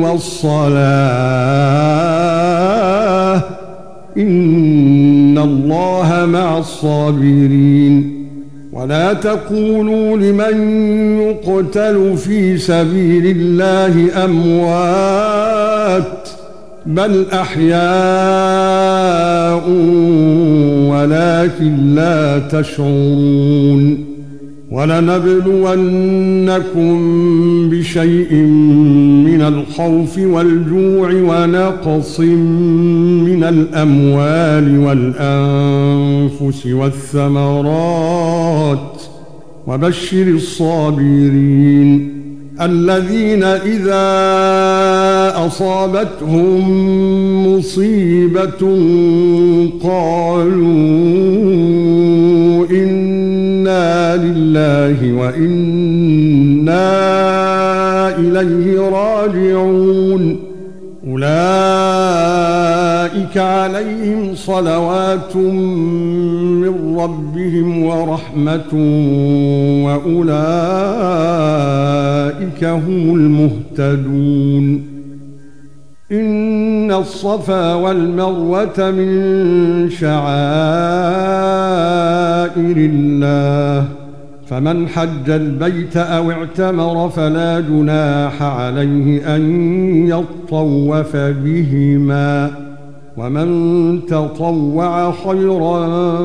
Speaker 2: والصلاة إن الله مع الصابرين ولا تقولوا لمن يقتل في سبيل الله أموات بل أحياء ولكن لا تشعرون ولنبلونكم بشيء من الخوف والجوع ونقص من الأموال والأنفس والثمرات وبشر الصابرين الذين إذا أصابتهم مصيبة قالوا إنا لله وإنا إليه راجعون أولئك عليهم صلوات من ربهم ورحمة وأولئك هم المهتدون إن الصفا والمروة من شعائر الله فمن حج البيت أو اعتمر فلا جناح عليه أن يطوف بهما ومن تطوع خيرا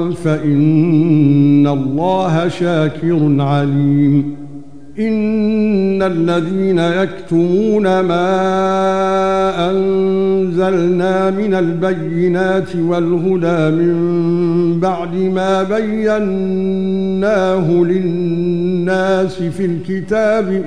Speaker 2: فإن الله شاكر عليم إن الذين يكتمون ما أنزلنا من البينات والهدى من بعد ما بيناه للناس في الكتاب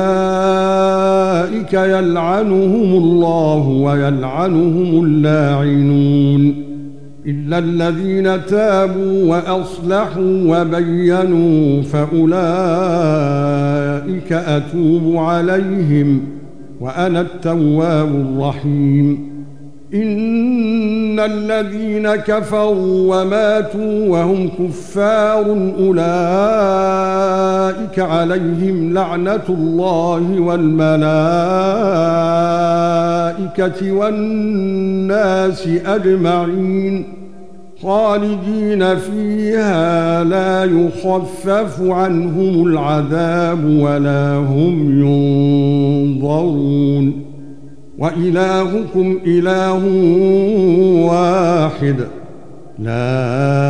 Speaker 2: أولئك يلعنهم الله ويلعنهم اللاعنون إلا الذين تابوا وأصلحوا وبينوا فأولئك أتوب عليهم وأنا التواب الرحيم إن الذين كفروا وماتوا وهم كفار أولئك عليهم لعنة الله والملائكة والناس أجمعين خالدين فيها لا يخفف عنهم العذاب ولا هم ينظرون وإلهكم إله واحد لا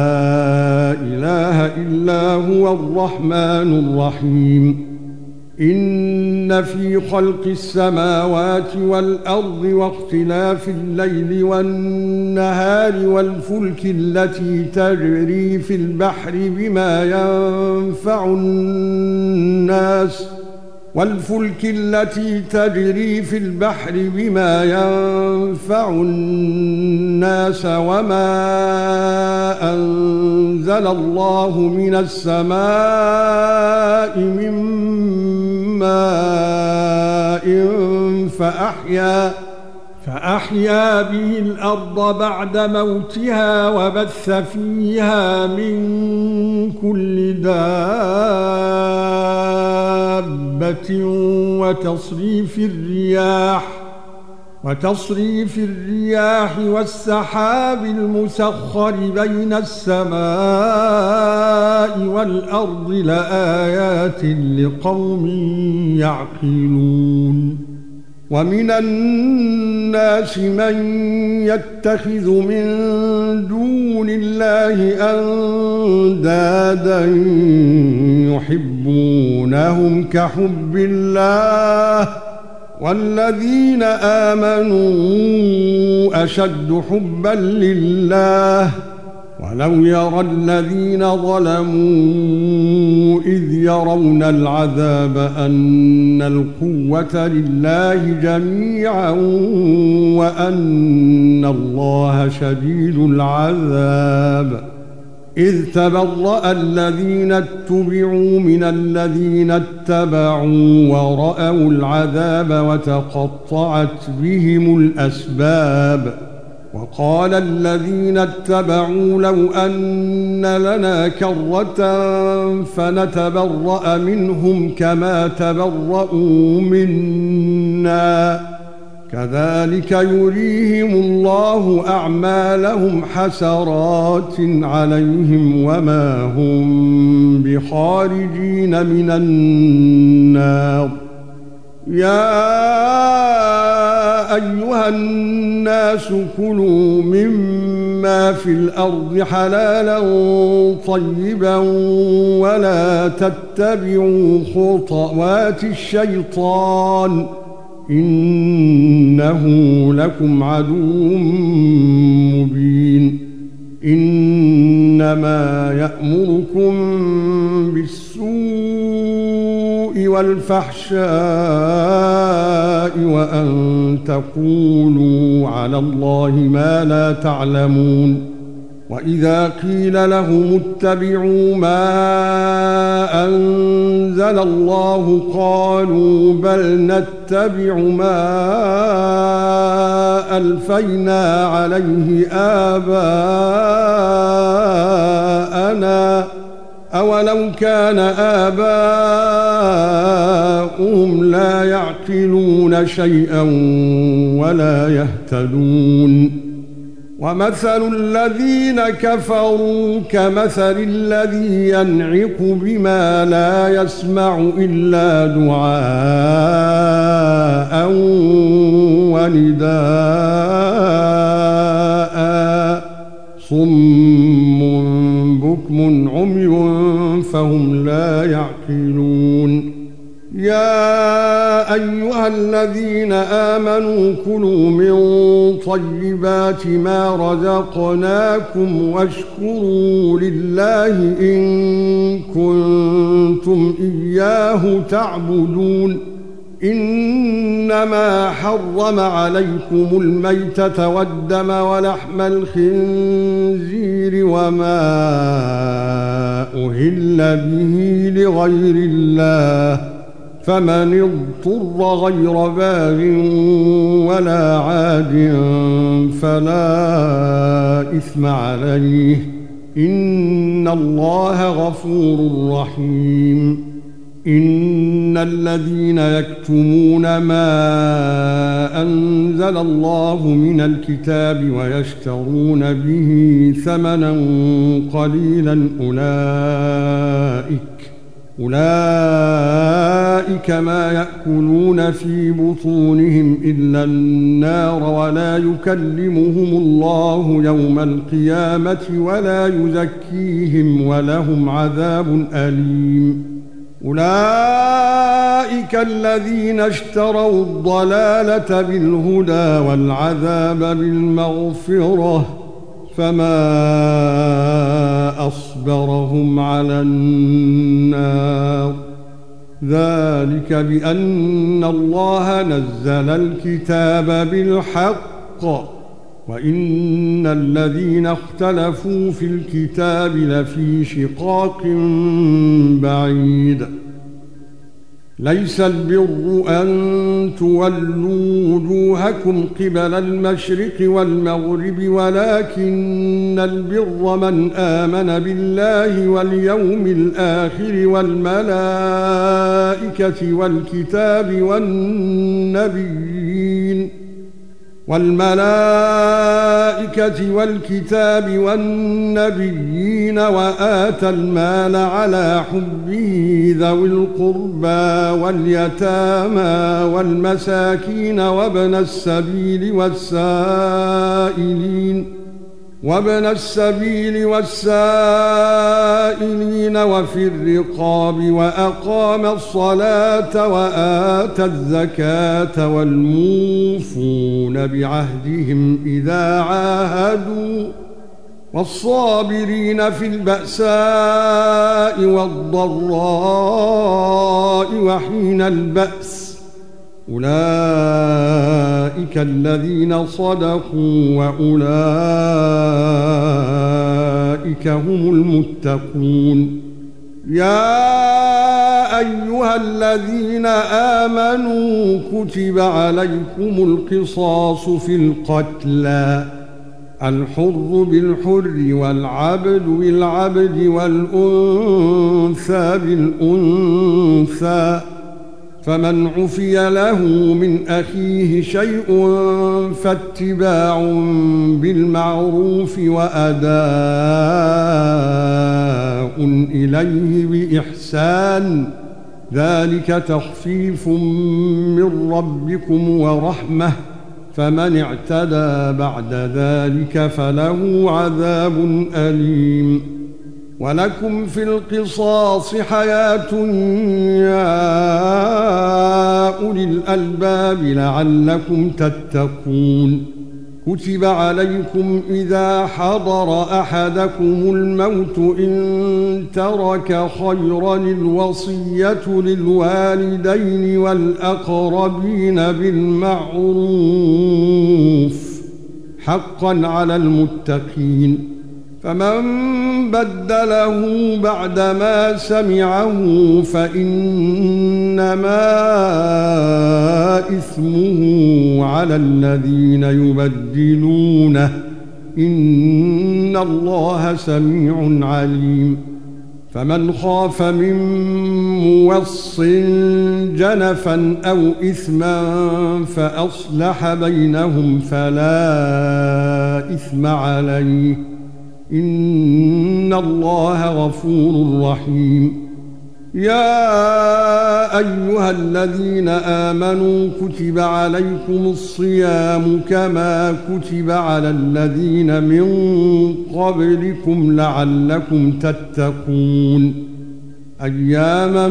Speaker 2: إله إلا هو الرحمن الرحيم إن في خلق السماوات والأرض واختلاف الليل والنهار والفلك التي تجري في البحر بما ينفع الناس والفلك التي تجري في البحر بما ينفع الناس وما أنزل الله من السماء من ماء فأحيا فأحيا به الأرض بعد موتها وبث فيها من كل دابة وتصريف الرياح وتصريف الرياح والسحاب المسخر بين السماء والأرض لآيات لقوم يعقلون ومن الناس من يتخذ من دون الله أندادا يحبونهم كحب الله والذين آمنوا أشد حبا لله ولو يرى الذين ظلموا إذ يرون العذاب أن القوة لله جميعا وأن الله شديد العذاب إذ تبرأ الذين اتبعوا من الذين اتبعوا ورأوا العذاب وتقطعت بهم الأسباب وقال الذين اتبعوا لو أن لنا كرة فنتبرأ منهم كما تبرؤوا منا كذلك يريهم الله أعمالهم حسرات عليهم وما هم بخارجين من النار يا أيها الناس كلوا مما في الأرض حلالا طيبا ولا تتبعوا خطوات الشيطان إنه لكم عدو مبين إنما يأمركم بالسوء والفحشاء وأن تقولوا على الله ما لا تعلمون وإذا قيل لهم اتبعوا ما أنزل الله قالوا بل نتبع ما ألفينا عليه آباءنا أولو كان آباؤهم لا يعقلون شيئا ولا يهتدون ومثل الذين كفروا كمثل الذي ينعق بما لا يسمع إلا دعاء ونداء صم بكم عمي فهم لا يعقلون يا أيها الذين آمنوا كلوا من طيبات ما رزقناكم واشكروا لله إن كنتم إياه تعبدون إنما حرم عليكم الميتة والدم ولحم الخنزير وما أهل به لغير الله فمن اضطر غير باغ ولا عاد فلا إثم عليه إن الله غفور رحيم إن الذين يكتمون ما أنزل الله من الكتاب ويشترون به ثمنا قليلا أولئك أولئك ما يأكلون في بطونهم إلا النار ولا يكلمهم الله يوم القيامة ولا يزكيهم ولهم عذاب أليم أولئك الذين اشتروا الضلالة بالهدى والعذاب بالمغفرة فما أصبرهم على النار ذلك بأن الله نزل الكتاب بالحق وإن الذين اختلفوا في الكتاب لفي شقاق بعيد ليس البر أن تولوا وجوهكم قبل المشرق والمغرب ولكن البر من آمن بالله واليوم الآخر والملائكة والكتاب والنبيين والملائكة والكتاب والنبيين وآتى المال على حبه ذوي القربى واليتامى والمساكين وابن السبيل والسائلين وابن السبيل والسائلين وفي الرقاب وأقام الصلاة وآتى الزكاة والموفون بعهدهم إذا عاهدوا والصابرين في البأساء والضراء وحين البأس أولئك الذين صدقوا وأولئك هم المتقون يا أيها الذين آمنوا كتب عليكم القصاص في القتلى الحر بالحر والعبد بالعبد والأنثى بالأنثى فمن عفي له من أخيه شيء فاتباع بالمعروف وأداء إليه بإحسان ذلك تخفيف من ربكم ورحمة فمن اعتدى بعد ذلك فله عذاب أليم ولكم في القصاص حياة يا أولي الألباب لعلكم تتقون كتب عليكم إذا حضر أحدكم الموت إن ترك خيرا الوصية للوالدين والأقربين بالمعروف حقا على المتقين فمن بدله بعدما سمعه فإنما إثمه على الذين يبدلونه إن الله سميع عليم فمن خاف من موصٍ جنفا أو إثما فأصلح بينهم فلا إثم عليه إن الله غفور رحيم يا أيها الذين آمنوا كتب عليكم الصيام كما كتب على الذين من قبلكم لعلكم تتقون أياما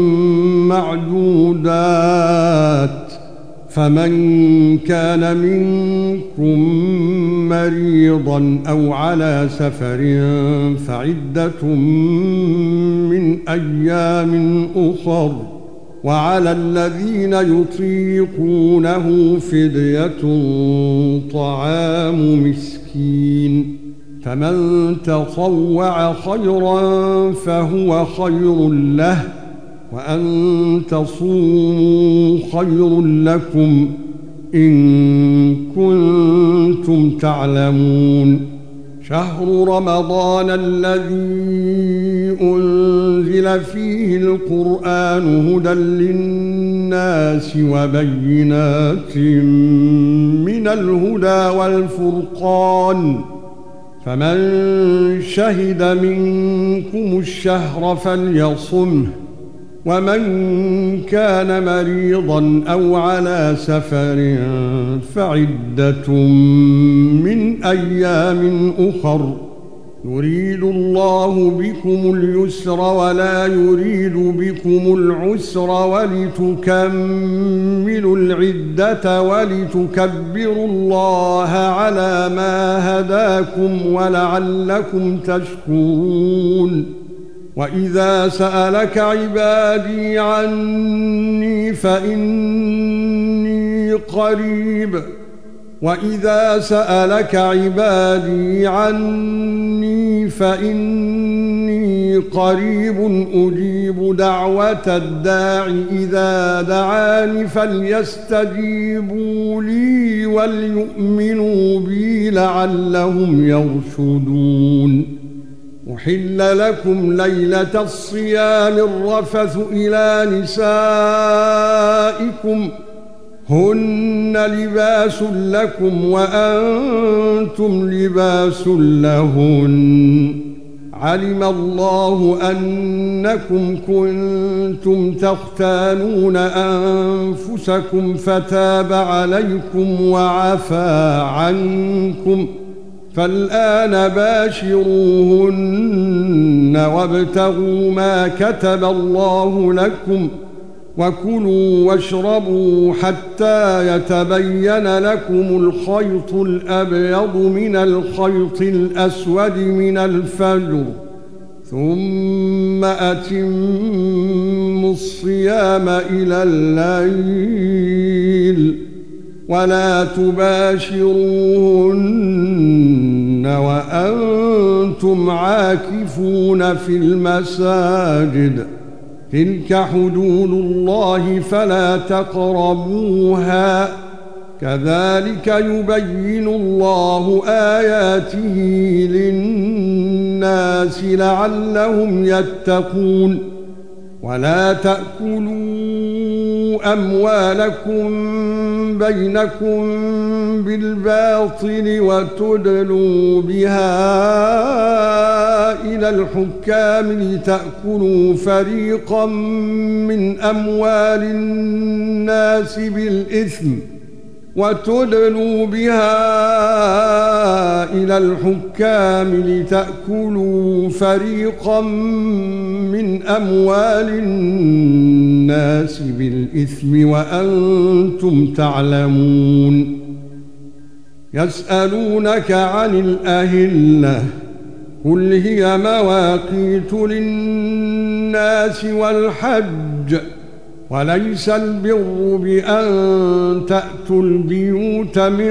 Speaker 2: معدودات فمن كان منكم مريضا أو على سفر فعدة من أيام أخر وعلى الذين يطيقونه فدية طعام مسكين فمن تطوع خيرا فهو خير له وأن تصوموا خير لكم إن كنتم تعلمون شهر رمضان الذي أنزل فيه القرآن هدى للناس وبينات من الهدى والفرقان فمن شهد منكم الشهر فليصمه ومن كان مريضا أو على سفر فعدة من أيام أخر يريد الله بكم اليسر ولا يريد بكم العسر ولتكملوا العدة ولتكبروا الله على ما هداكم ولعلكم تشكرون وإذا سألك عبادي عني فإني قريب وإذا سألك عبادي عني فإني قريب أجيب دعوة الداع إذا دعاني فليستجيبوا لي وليؤمنوا بي لعلهم يرشدون أحل لكم ليلة الصيام الرفث إلى نسائكم هن لباس لكم وأنتم لباس لهن علم الله أنكم كنتم تختانون أنفسكم فتاب عليكم وعفى عنكم فالآن باشروهن وابتغوا ما كتب الله لكم وكلوا واشربوا حتى يتبين لكم الخيط الأبيض من الخيط الأسود من الفجر ثم أتموا الصيام إلى الليل ولا تباشروهن وأنتم عاكفون في المساجد تلك حدود الله فلا تقربوها كذلك يبين الله آياته للناس لعلهم يتقون ولا تأكلوا أموالكم بينكم بالباطل وتدلوا بها إلى الحكام لتأكلوا فريقا من أموال الناس بالإثم وتدلوا بها إلى الحكام لتأكلوا فريقا من أموال الناس بالإثم وأنتم تعلمون يسألونك عن الأهلة قل هي مواقيت للناس والحج وليس البر بأن تأتوا البيوت من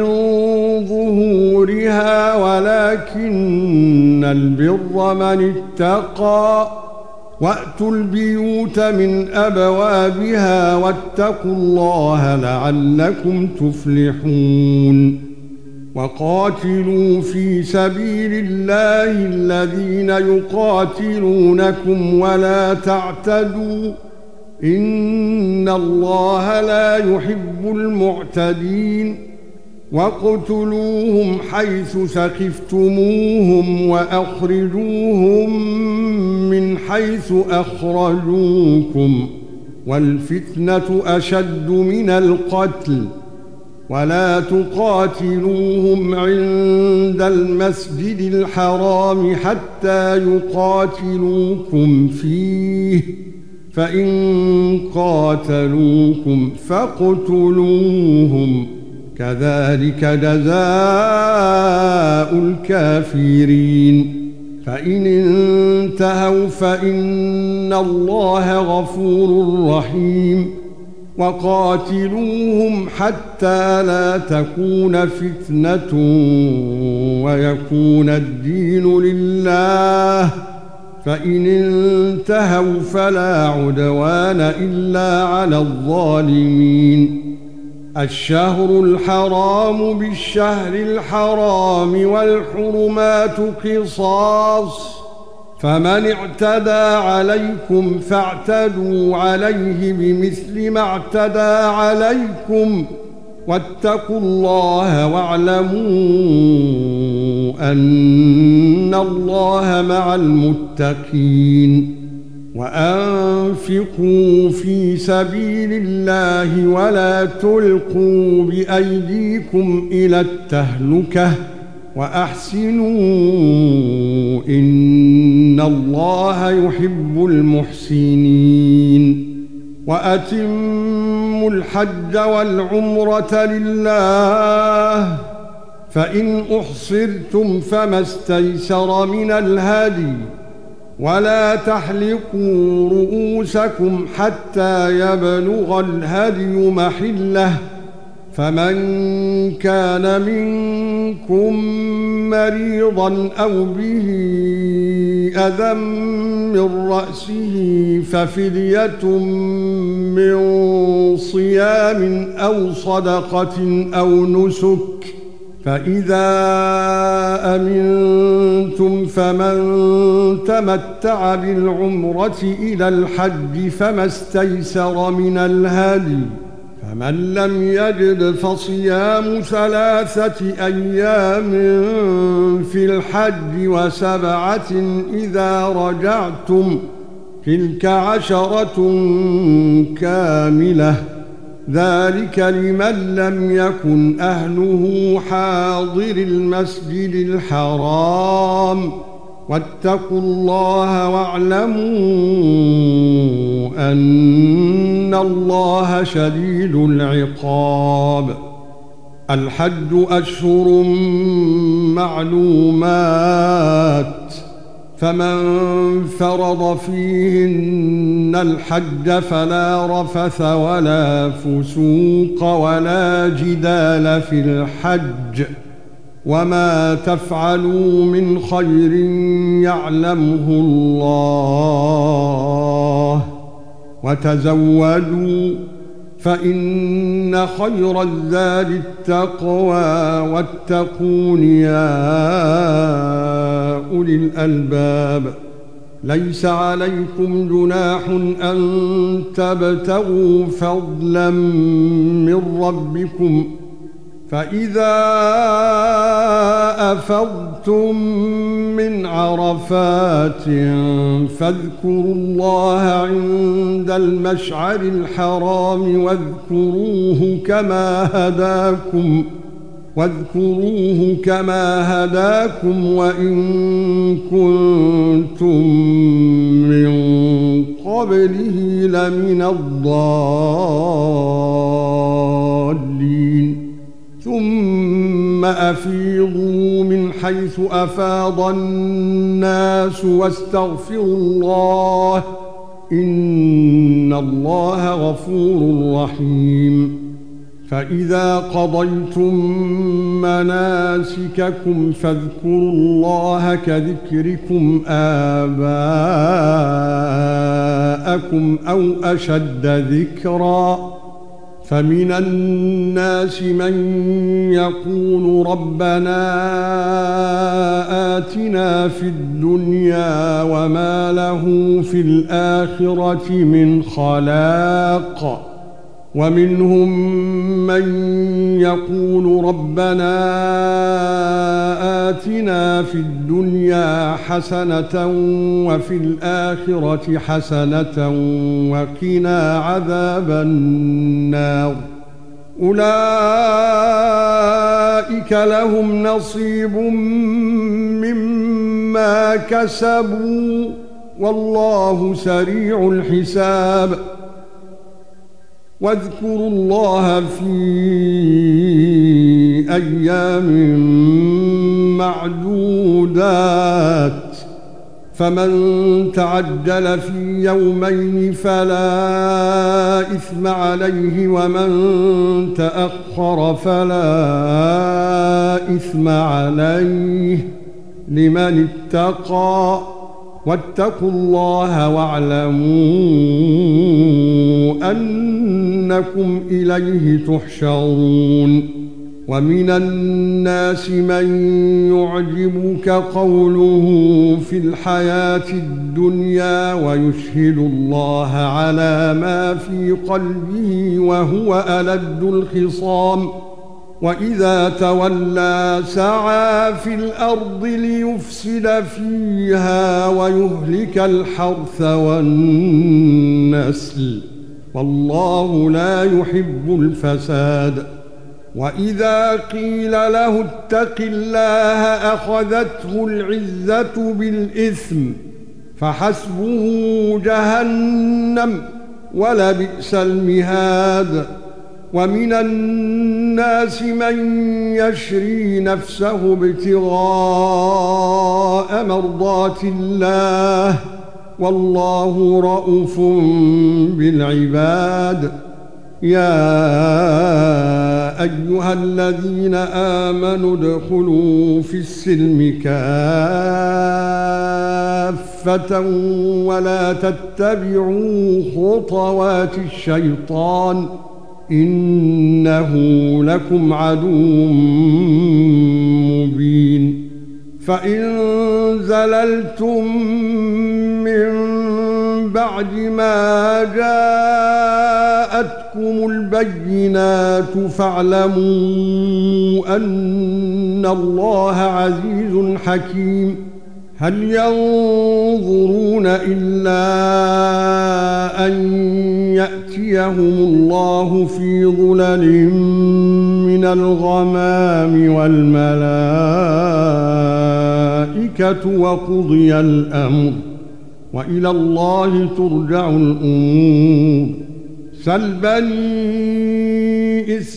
Speaker 2: ظهورها ولكن البر من اتقى وأتوا البيوت من أبوابها واتقوا الله لعلكم تفلحون وقاتلوا في سبيل الله الذين يقاتلونكم ولا تعتدوا إن الله لا يحب المعتدين واقتلوهم حيث ثقفتموهم وأخرجوهم من حيث أخرجوكم والفتنة أشد من القتل ولا تقاتلوهم عند المسجد الحرام حتى يقاتلوكم فيه فإن قاتلوكم فاقتلوهم كذلك جزاء الكافرين فإن انتهوا فإن الله غفور رحيم وقاتلوهم حتى لا تكون فتنة ويكون الدين لله فإن انتهوا فلا عدوان إلا على الظالمين الشهر الحرام بالشهر الحرام والحرمات قصاص فمن اعتدى عليكم فاعتدوا عليه بمثل ما اعتدى عليكم واتقوا الله واعلموا أن الله مع المتقين وأنفقوا في سبيل الله ولا تلقوا بأيديكم إلى التهلكة وأحسنوا إن الله يحب المحسنين وأتموا الحج والعمرة لله فإن أحصرتم فما استيسر من الهدي ولا تحلقوا رؤوسكم حتى يبلغ الهدي محله فمن كان منكم مريضا أو به أذى من رأسه ففدية من صيام أو صدقة أو نسك فإذا أمنتم فمن تمتع بالعمرة إلى الحج فما استيسر من الهدي فمن لم يجد فصيام ثلاثة أيام في الحج وسبعة إذا رجعتم تلك عشرة كاملة ذلك لمن لم يكن أهله حاضر المسجد الحرام واتقوا الله واعلموا أن الله شديد العقاب الحج أشهر معلومات فمن فرض فيهن الحج فلا رفث ولا فسوق ولا جدال في الحج وما تفعلوا من خير يعلمه الله وتزودوا فإن خير الزاد التقوى واتقون يا أولي الألباب ليس عليكم جناح أن تبتغوا فضلا من ربكم فإذا أفضتم من عرفات فاذكروا الله عند المشعر الحرام واذكروه كما هداكم واذكروه كما هداكم وإن كنتم من قبله لمن الضالين ثم أفيضوا من حيث أفاض الناس واستغفروا الله إن الله غفور رحيم فإذا قضيتم مناسككم فاذكروا الله كذكركم آباءكم أو أشد ذكرًا فمن الناس من يقول ربنا آتنا في الدنيا وما له في الآخرة من خلاق ومنهم من يقول ربنا آتنا في الدنيا حسنة وفي الآخرة حسنة وقنا عذاب النار أولئك لهم نصيب مما كسبوا والله سريع الحساب واذكروا الله في أيام معدودات فمن تعجل في يومين فلا إثم عليه ومن تأخر فلا إثم عليه لمن اتقى واتقوا الله واعلموا أنكم إليه تحشرون ومن الناس من يعجبك قوله في الحياة الدنيا ويشهد الله على ما في قلبه وهو ألد الخصام وإذا تولى سعى في الأرض ليفسد فيها ويهلك الحرث والنسل والله لا يحب الفساد وإذا قيل له اتق الله أخذته العزة بالإثم فحسبه جهنم ولبئس المهاد ومن الناس من يشري نفسه ابتغاء مرضات الله والله رؤوف بالعباد يا أيها الذين آمنوا ادخلوا في السلم كافة ولا تتبعوا خطوات الشيطان إنه لكم عدو مبين فإن زللتم من بعد ما جاءتكم البينات فاعلموا أن الله عزيز حكيم هل ينظرون إلا أن يأتيهم الله في ظلل من الغمام والملائكة وقضي الأمر وإلى الله ترجع الأمور سل بني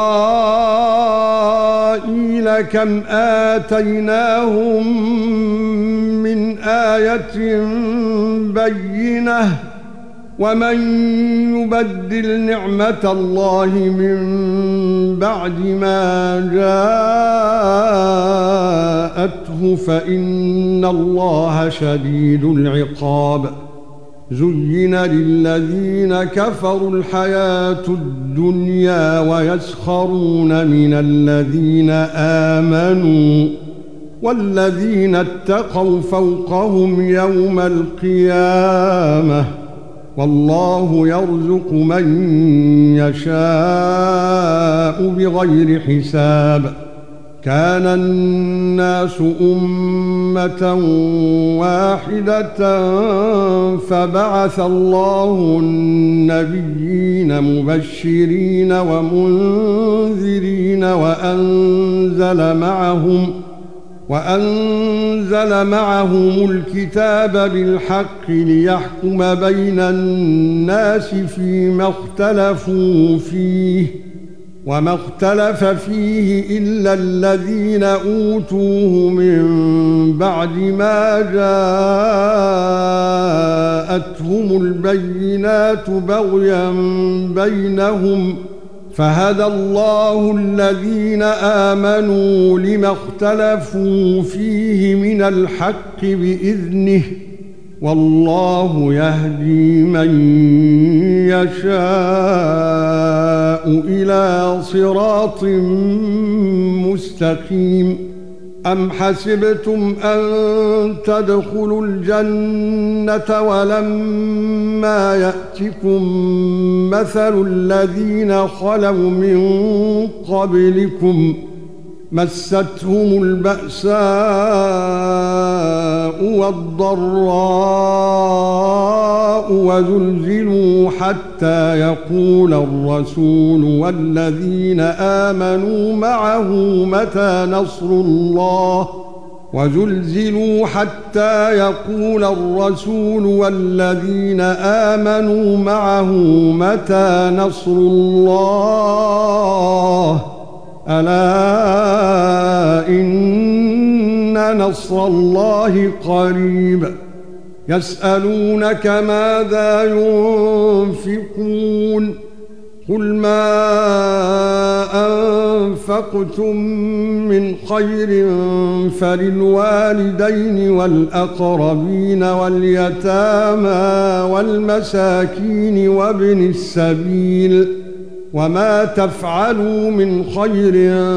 Speaker 2: إسرائيل كم آتيناهم من آية بينة ومن يبدل نعمة الله من بعد ما جاءته فإن الله شديد العقاب زين للذين كفروا الحياة الدنيا ويسخرون من الذين آمنوا والذين اتقوا فوقهم يوم القيامة والله يرزق من يشاء بغير حساب كان الناس أمة واحدة فبعث الله النبيين مبشرين ومنذرين وأنزل معهم وأنزل معهم الكتاب بالحق ليحكم بين الناس فيما اختلفوا فيه
Speaker 1: وما اختلف فيه إلا الذين أوتوه من بعد ما جاءتهم البينات بغيا بينهم فهدى الله الذين آمنوا لما اختلفوا فيه من الحق بإذنه والله يهدي من يشاء إلى صراط مستقيم أم حسبتم أن تدخلوا الجنة ولما يأتكم مثل الذين خلوا من قبلكم مستهم البأساء والضراء وزلزلوا حتى يقول الرسول والذين آمنوا معه متى نصر الله وزلزلوا حتى يقول الرسول والذين آمنوا معه متى نصر الله ألا إن نصر الله قريب يسألونك ماذا ينفقون قل ما أنفقتم من خير فللوالدين والأقربين واليتامى والمساكين وابن السبيل وما تفعلوا من خير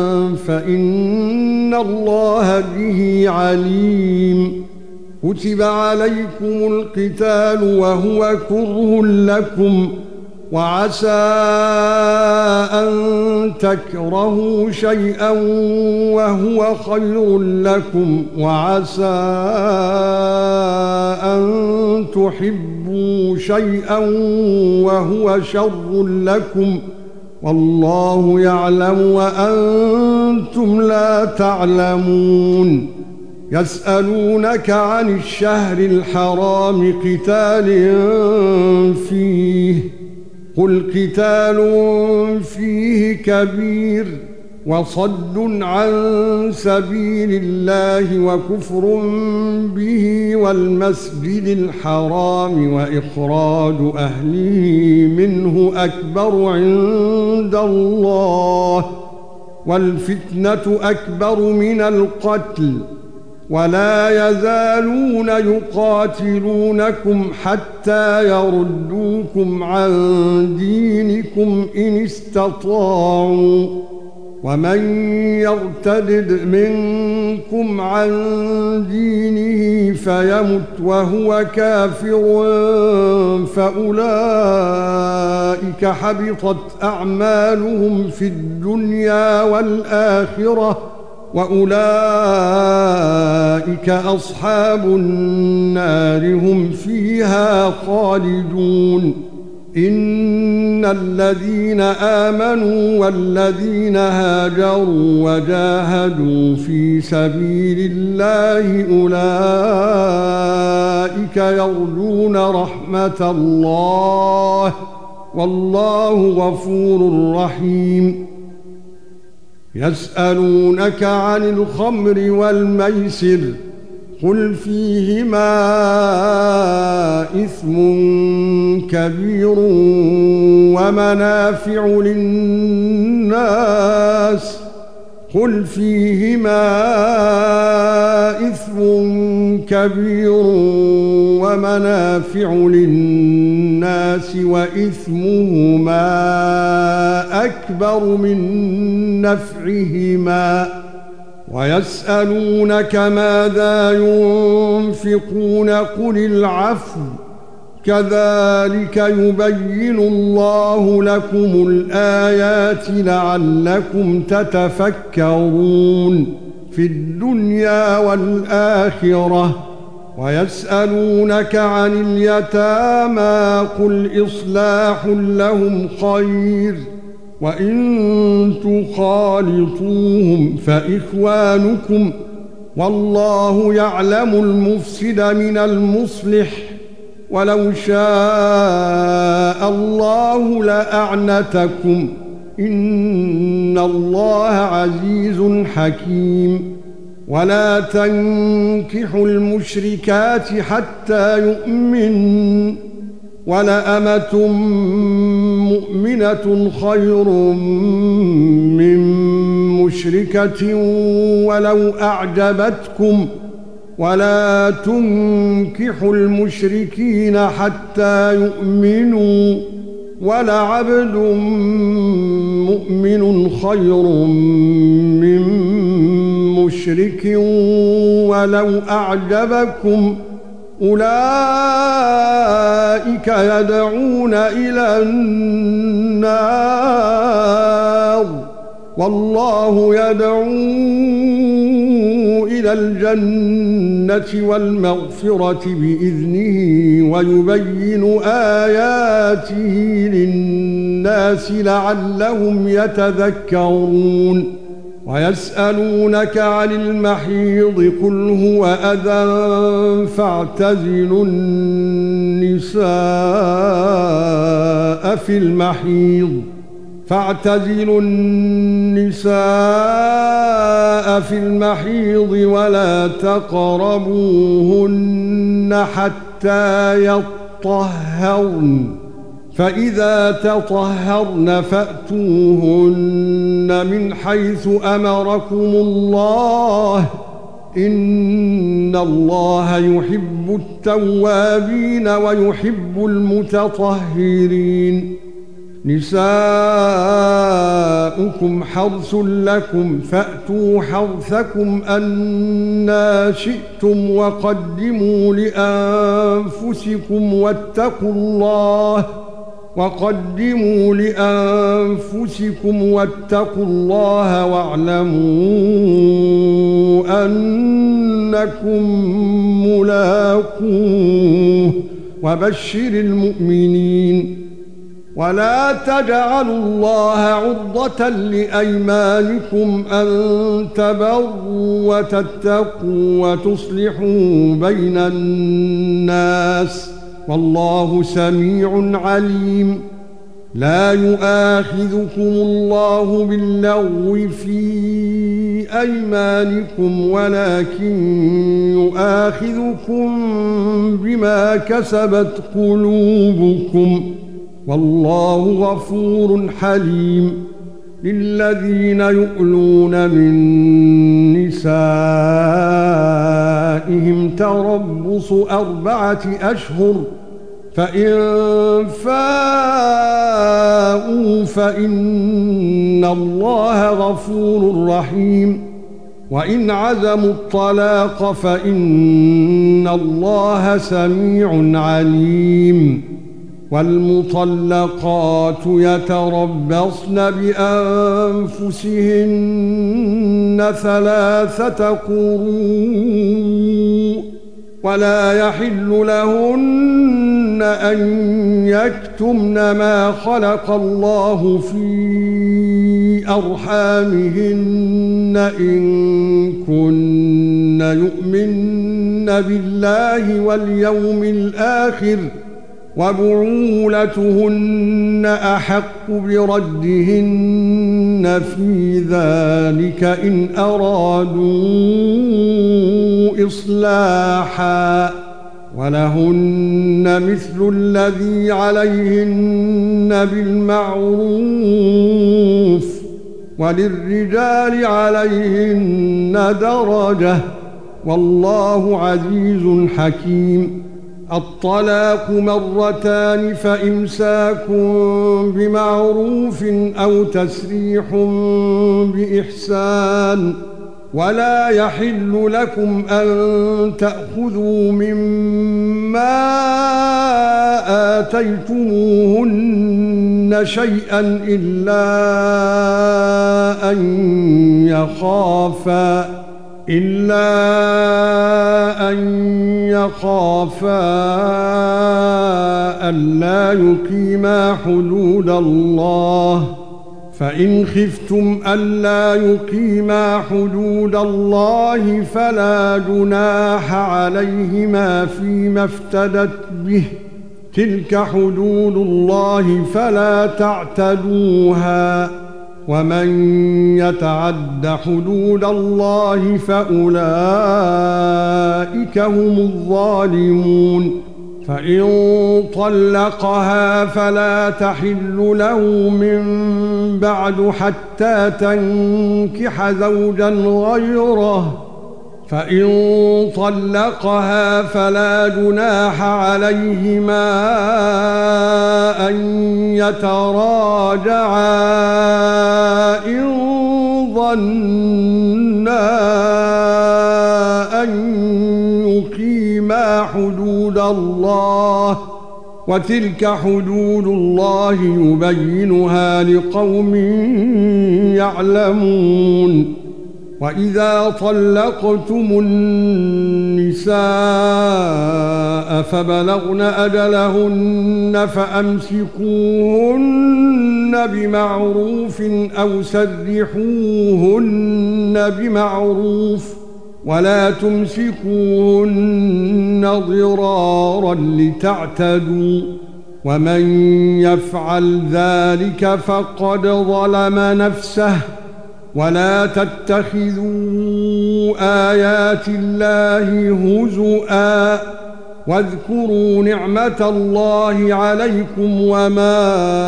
Speaker 1: فإن الله به عليم كتب عليكم القتال وهو كره لكم وعسى أن تكرهوا شيئا وهو خير لكم وعسى أن تحبوا شيئا وهو شر لكم والله يعلم وأنتم لا تعلمون يسألونك عن الشهر الحرام قتال فيه قل قتال فيه كبير وصد عن سبيل الله وكفر به والمسجد الحرام وإخراج أهله منه أكبر عند الله والفتنة أكبر من القتل ولا يزالون يقاتلونكم حتى يردوكم عن دينكم إن استطاعوا ومن يرتد منكم عن دينه فيمت وهو كافر فأولئك حبطت أعمالهم في الدنيا والآخرة وأولئك أصحاب النار هم فيها خالدون إن الذين آمنوا والذين هاجروا وجاهدوا في سبيل الله أولئك يرجون رحمة الله والله غفور رحيم يسألونك عن الخمر والميسر قل فيهما إثم كبير ومنافع للناس قل فيهما إثم كبير ومنافع للناس وإثمهما أكبر من نفعهما ويسألونك ماذا ينفقون قل العفو كذلك يبين الله لكم الآيات لعلكم تتفكرون في الدنيا والآخرة ويسألونك عن اليتامى قل إصلاح لهم خير وإن تخالطوهم فإخوانكم والله يعلم المفسد من المصلح ولو شاء الله لأعنتكم إن الله عزيز حكيم ولا تنكحوا المشركات حتى يؤمنوا ولأمة مؤمنة خير من مشركة ولو أعجبتكم ولا تنكحوا المشركين حتى يؤمنوا ولعبد مؤمن خير من مشرك ولو أعجبكم أولئك يدعون إلى النار والله يدعو إلى الجنة والمغفرة بإذنه ويبين آياته للناس لعلهم يتذكرون ويسألونك عن المحيض قل هو أذى فاعتزلوا النساء في المحيض فاعتزلوا النساء في المحيض ولا تقربوهن حتى يطهرن فإذا تطهرن فأتوهن من حيث أمركم الله إن الله يحب التوابين ويحب المتطهرين نساؤكم حرث لكم فأتوا حرثكم أنى شئتم وقدموا لأنفسكم واتقوا الله وقدموا لأنفسكم واتقوا الله واعلموا أنكم ملاقوه وبشر المؤمنين ولا تجعلوا الله عرضة لأيمانكم أن تبروا وتتقوا وتصلحوا بين الناس والله سميع عليم لا يؤاخذكم الله باللغو في أيمانكم ولكن يؤاخذكم بما كسبت قلوبكم والله غفور حليم للذين يؤلون من نسائهم تربص أربعة أشهر فإن فاءوا فإن الله غفور رحيم وإن عزموا الطلاق فإن الله سميع عليم والمطلقات يتربصن بأنفسهن ثلاثة قروء ولا يحل لهن أن يكتمن ما خلق الله في أرحامهن إن كن يؤمن بالله واليوم الآخر وبعولتهن أحق بردهن في ذلك إن أرادوا إصلاحا ولهن مثل الذي عليهن بالمعروف وللرجال عليهن درجة والله عزيز حكيم الطلاق مرتان فإمساك بمعروف أو تسريح بإحسان ولا يحل لكم أن تأخذوا مما آتيتموهن شيئا إلا أن يخافا إلا أن يخافا ألا يقيما حدود الله فإن خفتم ألا يقيما حدود الله فلا جناح عليهما فيما افتدت به تلك حدود الله فلا تعتدوها ومن يتعد حدود الله فأولئك هم الظالمون فإن طلقها فلا تحل له من بعد حتى تنكح زوجا غيره فإن طلقها فلا جناح عليهما أن يتراجعا إن ظنا أن يقيما حدود الله وتلك حدود الله يبينها لقوم يعلمون وَإِذَا طَلَّقْتُمُ النِّسَاءَ فَبَلَغْنَ أَجَلَهُنَّ فَأَمْسِكُوهُنَّ بِمَعْرُوفٍ أَوْ سَرِّحُوهُنَّ بِمَعْرُوفٍ وَلَا تُمْسِكُوهُنَّ ضِرَارًا لِتَعْتَدُوا وَمَن يَفْعَلْ ذَلِكَ فَقَدْ ظَلَمَ نَفْسَهُ ولا تتخذوا آيات الله هزؤا واذكروا نعمة الله عليكم وما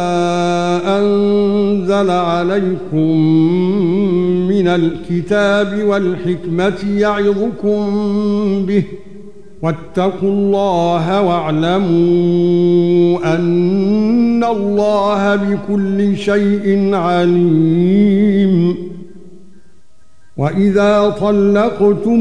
Speaker 1: أنزل عليكم من الكتاب والحكمة يعظكم به واتقوا الله واعلموا أن الله بكل شيء عليم وَإِذَا طَلَّقْتُمُ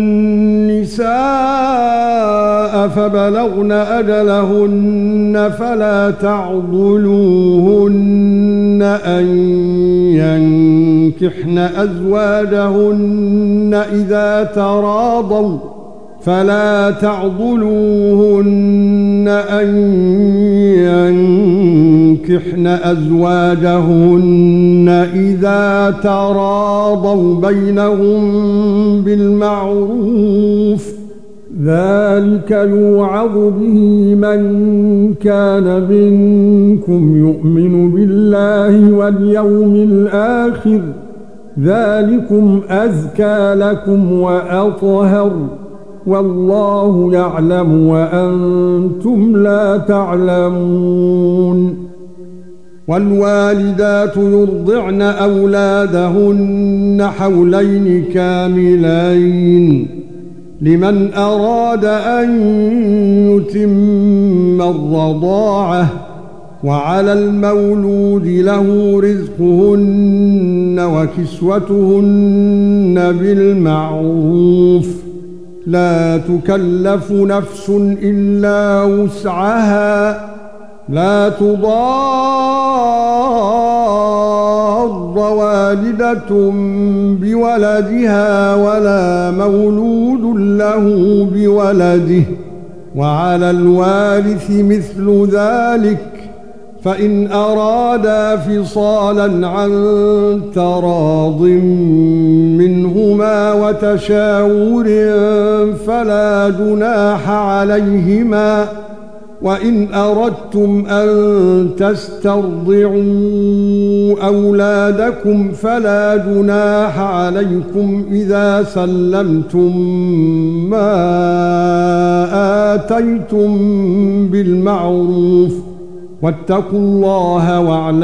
Speaker 1: النِّسَاءَ فَبَلَغْنَ أَجَلَهُنَّ فَلَا تَعْضُلُوهُنَّ أَن يَنكِحْنَ أَزْوَاجَهُنَّ إِذَا تَرَاضَوْا فَلَا تَعْضُلُوهُنَّ أَن يَنكِحْنَ أَزْوَاجَهُنَّ إِذَا تَرَاضَوْا بَيْنَهُم بِالْمَعْرُوفِ ذَلِكَ يُوعَظُ بِهِ مَن كَانَ مِنكُمْ يُؤْمِنُ بِاللَّهِ وَالْيَوْمِ الْآخِرِ ذَلِكُمْ أَزْكَى لَكُمْ وَأَطْهَرُ والله يعلم وأنتم لا تعلمون والوالدات يرضعن أولادهن حولين كاملين لمن أراد أن يتم الرضاعة وعلى المولود له رزقهن وكسوتهن بالمعروف لا تكلف نفس إلا وسعها لا تضار والدة بولدها ولا مولود له بولده وعلى الوارث مثل ذلك فإن أرادا فصالا عن تراض منهما وتشاور فلا جناح عليهما وإن أردتم أن تسترضعوا أولادكم فلا جناح عليكم إذا سلمتم ما آتيتم بالمعروف واتقوا الله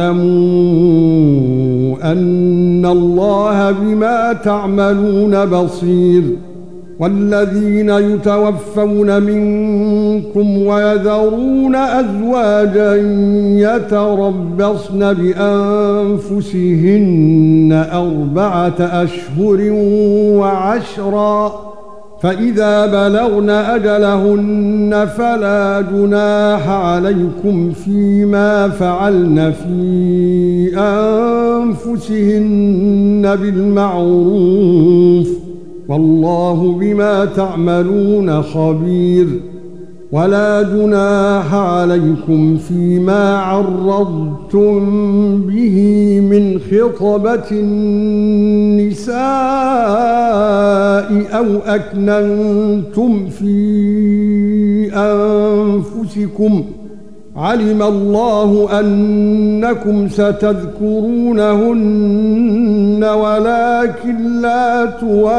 Speaker 1: واعلموا أن الله بما تعملون بصير والذين يتوفون منكم ويذرون أزواجا يتربصن بأنفسهن أربعة أشهر وعشرا فإذا بلغن أجلهن فلا جناح عليكم فيما فعلن في أنفسهن بالمعروف والله بما تعملون خبير ولا جناح عليكم فيما عرضتم به من خطبة النساء أو أكننتم في أنفسكم علم الله أنكم ستذكرونهن ولكن لا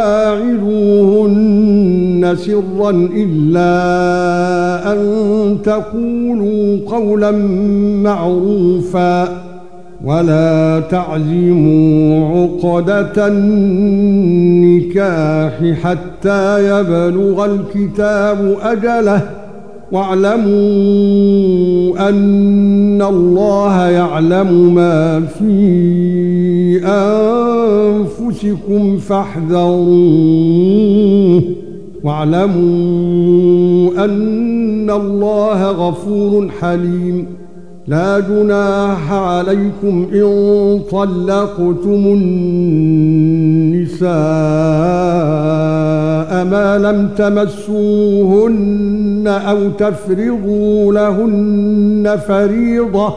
Speaker 1: تواعدوهن سرا إلا أن تقولوا قولا معروفا ولا تعزموا عقدة النكاح حتى يبلغ الكتاب أجله واعلموا أن الله يعلم ما في أنفسكم فاحذروه واعلموا أن الله غفور حليم لا جناح عليكم إن طلقتم النساء ما لم تمسوهن أو تفرضوا لهن فريضة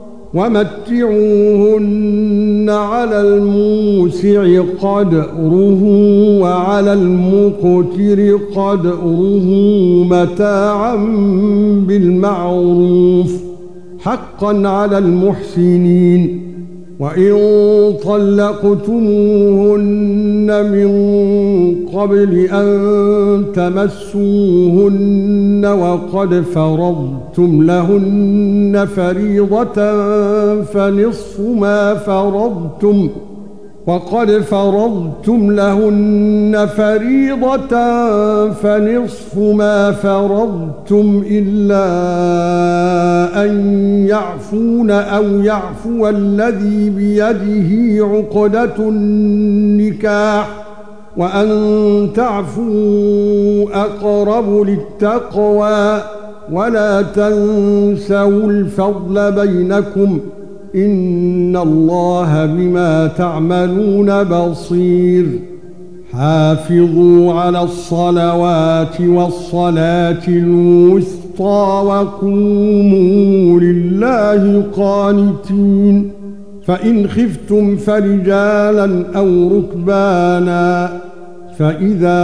Speaker 1: ومتعوهن على الموسع قدره وعلى المقتر قدره متاعا بالمعروف حقا على المحسنين وإن طلقتموهن من قبل أن تمسوهن وقد فرضتم لهن فريضة فنصف ما فرضتم وقد فرضتم لهن فريضة فنصف ما فرضتم إلا أن يعفون أو يعفو الذي بيده عقدة النكاح وأن تعفوا أقرب للتقوى ولا تنسوا الفضل بينكم إن الله بما تعملون بصير حافظوا على الصلوات والصلاة الوسطى وقوموا لله قانتين فإن خفتم فرجالا أو ركبانا فإذا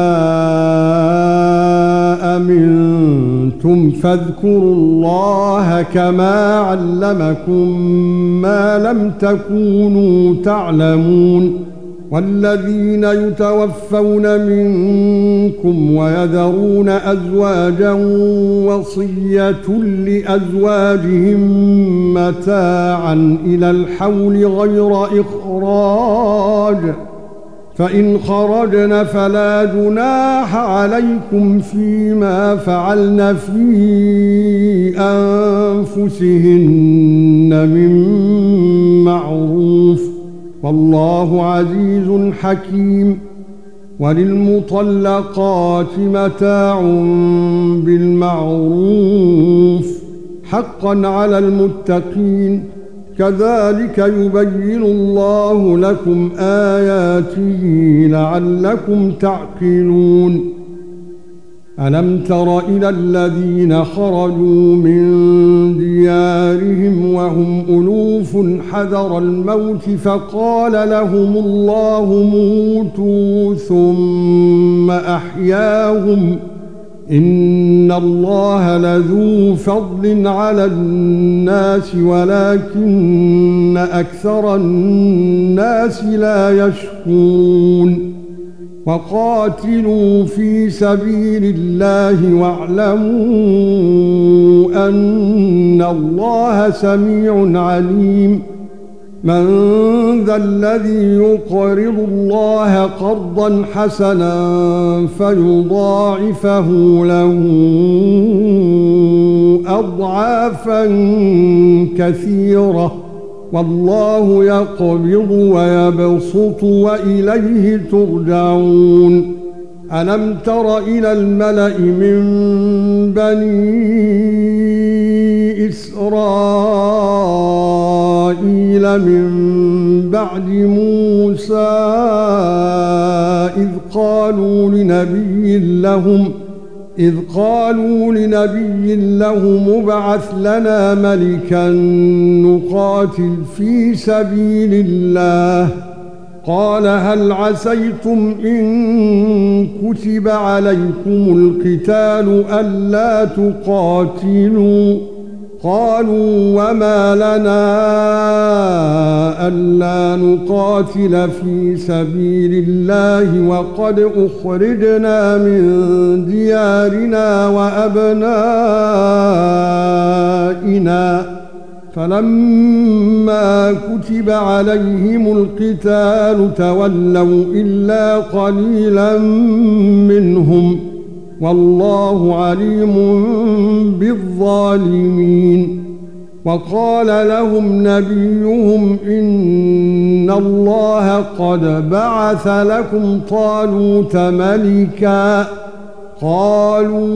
Speaker 1: أمنتم فاذكروا الله كما علمكم ما لم تكونوا تعلمون والذين يتوفون منكم ويذرون أزواجا وصية لأزواجهم متاعا إلى الحول غير إخراج فإن خرجن فلا جناح عليكم فيما فعلن في أنفسهن من معروف والله عزيز حكيم وللمطلقات متاع بالمعروف حقا على المتقين كذلك يبين الله لكم آياته لعلكم تعقلون ألم تر إلى الذين خرجوا من ديارهم وهم ألوف حذر الموت فقال لهم الله موتوا ثم أحياهم إن الله لذو فضل على الناس ولكن أكثر الناس لا يشكرون وقاتلوا في سبيل الله واعلموا أن الله سميع عليم من ذا الذي يقرض الله قرضا حسنا فيضاعفه له أضعافا كثيرة والله يقبض ويبسط وإليه ترجعون ألم تر إلى الملأ من بني إسرائيل من بعد موسى إذ قالوا لنبي لهم إذ قالوا لنبي لهم ابعث لنا ملكا نقاتل في سبيل الله قال هل عسيتم إن كتب عليكم القتال ألا تقاتلوا قالوا وما لنا ألا نقاتل في سبيل الله وقد أخرجنا من ديارنا وأبنائنا فلما كتب عليهم القتال تولوا إلا قليلا منهم والله عليم بالظالمين. وقال لهم نبيهم إن الله قد بعث لكم طالوت ملكا قالوا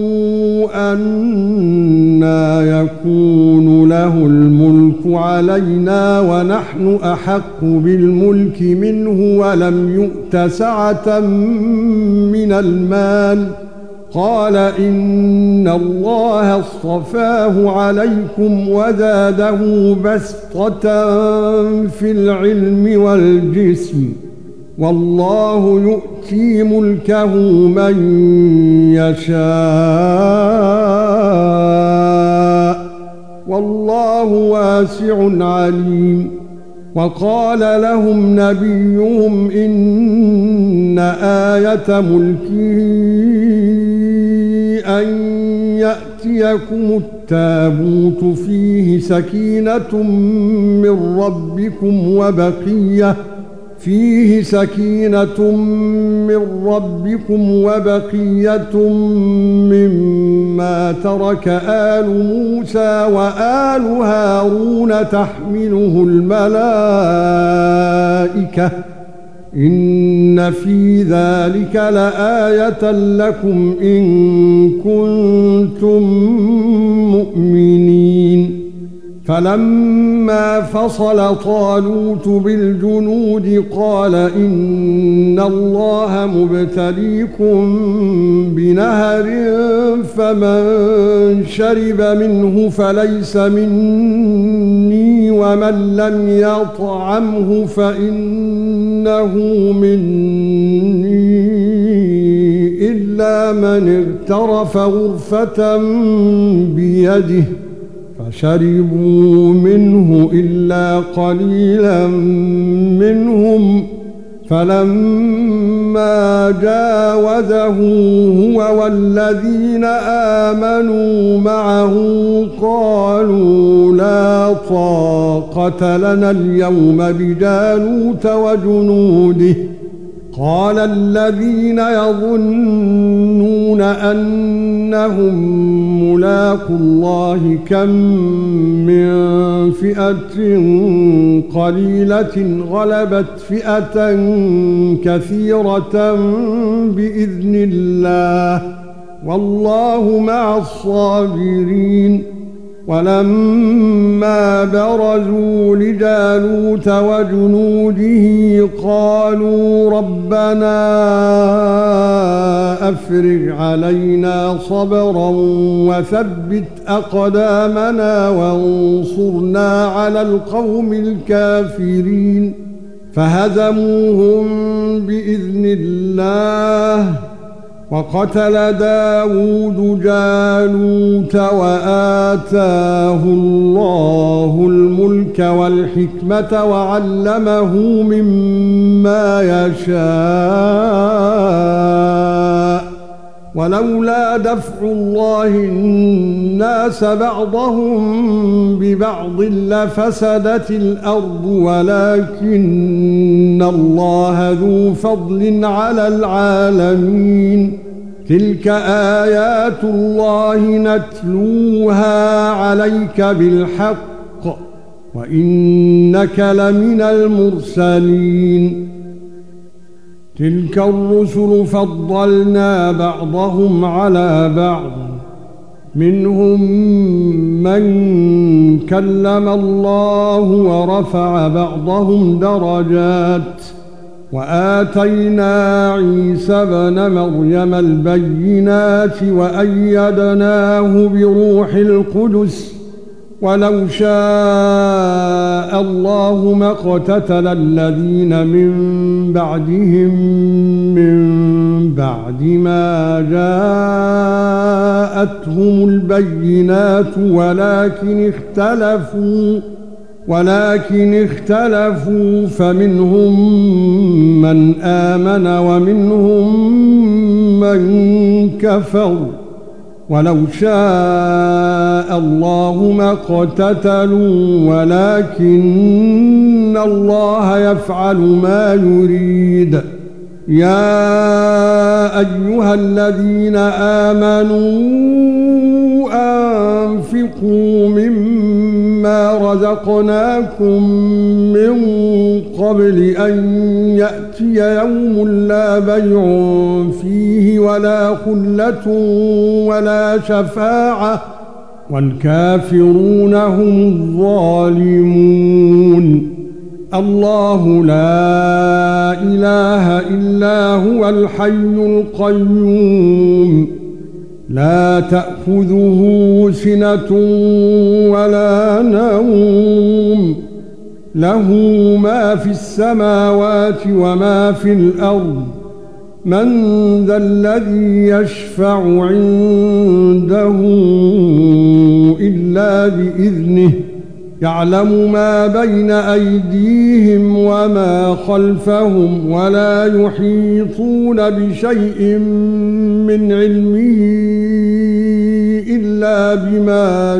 Speaker 1: أنى يكون له الملك علينا ونحن أحق بالملك منه ولم يؤت سعة من المال قال إن الله اصطفاه عليكم وزاده بسطة في العلم والجسم والله يؤتي ملكه من يشاء والله واسع عليم. وقال لهم نبيهم إن آية ملكه أن يأتيكم التابوت فيه سكينة من ربكم وبقية فيه سكينة من ربكم وبقية مما ترك آل موسى وآل هارون تحمله الملائكة إن في ذلك لآية لكم إن كنتم مؤمنين. فلما فصل طالوت بالجنود قال إن الله مبتليكم بنهر فمن شرب منه فليس مني ومن لم يطعمه فإنه مني إلا من اغترف غرفة بيده فشربوا منه إلا قليلا منهم فلما جاوزه هو والذين آمنوا معه قالوا لا طاقة لنا اليوم بجالوت وجنوده قال الذين يظنون أنهم ملاقو الله كم من فئة قليلة غلبت فئة كثيرة بإذن الله والله مع الصابرين. ولما برزوا لجالوت وجنوده قالوا ربنا أفرغ علينا صبرا وثبت أقدامنا وانصرنا على القوم الكافرين فهزموهم بإذن الله. وقتل داود جالوت وآتاه الله الملك والحكمة وعلمه مما يشاء ولولا دفع الله الناس بعضهم ببعض لفسدت الأرض ولكن الله ذو فضل على العالمين. تلك آيات الله نتلوها عليك بالحق وإنك لمن المرسلين. تلك الرسل فضلنا بعضهم على بعض منهم من كلم الله ورفع بعضهم درجات وآتينا عيسى ابن مريم البينات وأيدناه بروح القدس ولو شاء الله ما اقتتل الذين من بعدهم من بعد ما جاءتهم البينات ولكن اختلفوا ولكن اختلفوا فمنهم من آمن ومنهم من كفر ولو شاء الله ما اقتتلوا ولكن الله يفعل ما يريد يا ايها الذين آمنوا انفقوا مما رزقناكم من قبل ان يأتي يوم لا بيع فيه ولا خلة ولا شفاعة والكافرون هم الظالمون الله لا اله الا هو الحي القيوم لا تأخذه سنة ولا نوم له ما في السماوات وما في الأرض من ذا الذي يشفع عنده إلا بإذنه يعلم ما بين أيديهم وما خلفهم ولا يحيطون بشيء من علمه إلا بما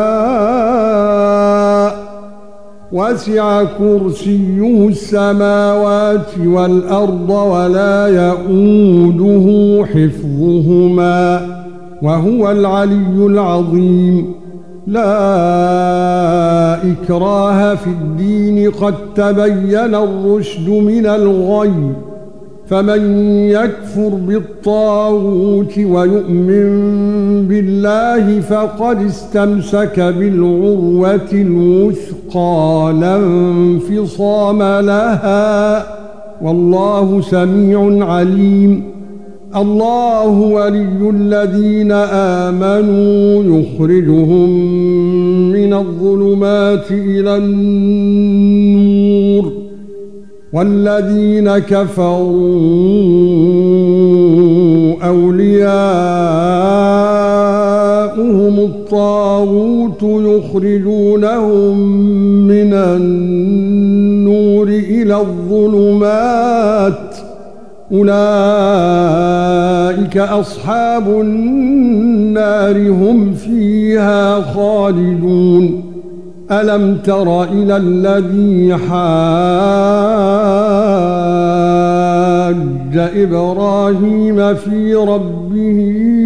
Speaker 1: شاء وسع كرسيه السماوات والأرض ولا يؤوده حفظهما وهو العلي العظيم لا إكراه في الدين قد تبين الرشد من الغي فمن يكفر بالطاغوت ويؤمن بالله فقد استمسك بالعروة الوثقى لا انفصام لها والله سميع عليم الله ولي الذين آمنوا يخرجهم من الظلمات إلى النور والذين كفروا أولياؤهم الطاغوت يخرجونهم من النور إلى الظلمات أولئك أصحاب النار هم فيها خالدون ألم تر إلى الذي حاج إبراهيم في ربه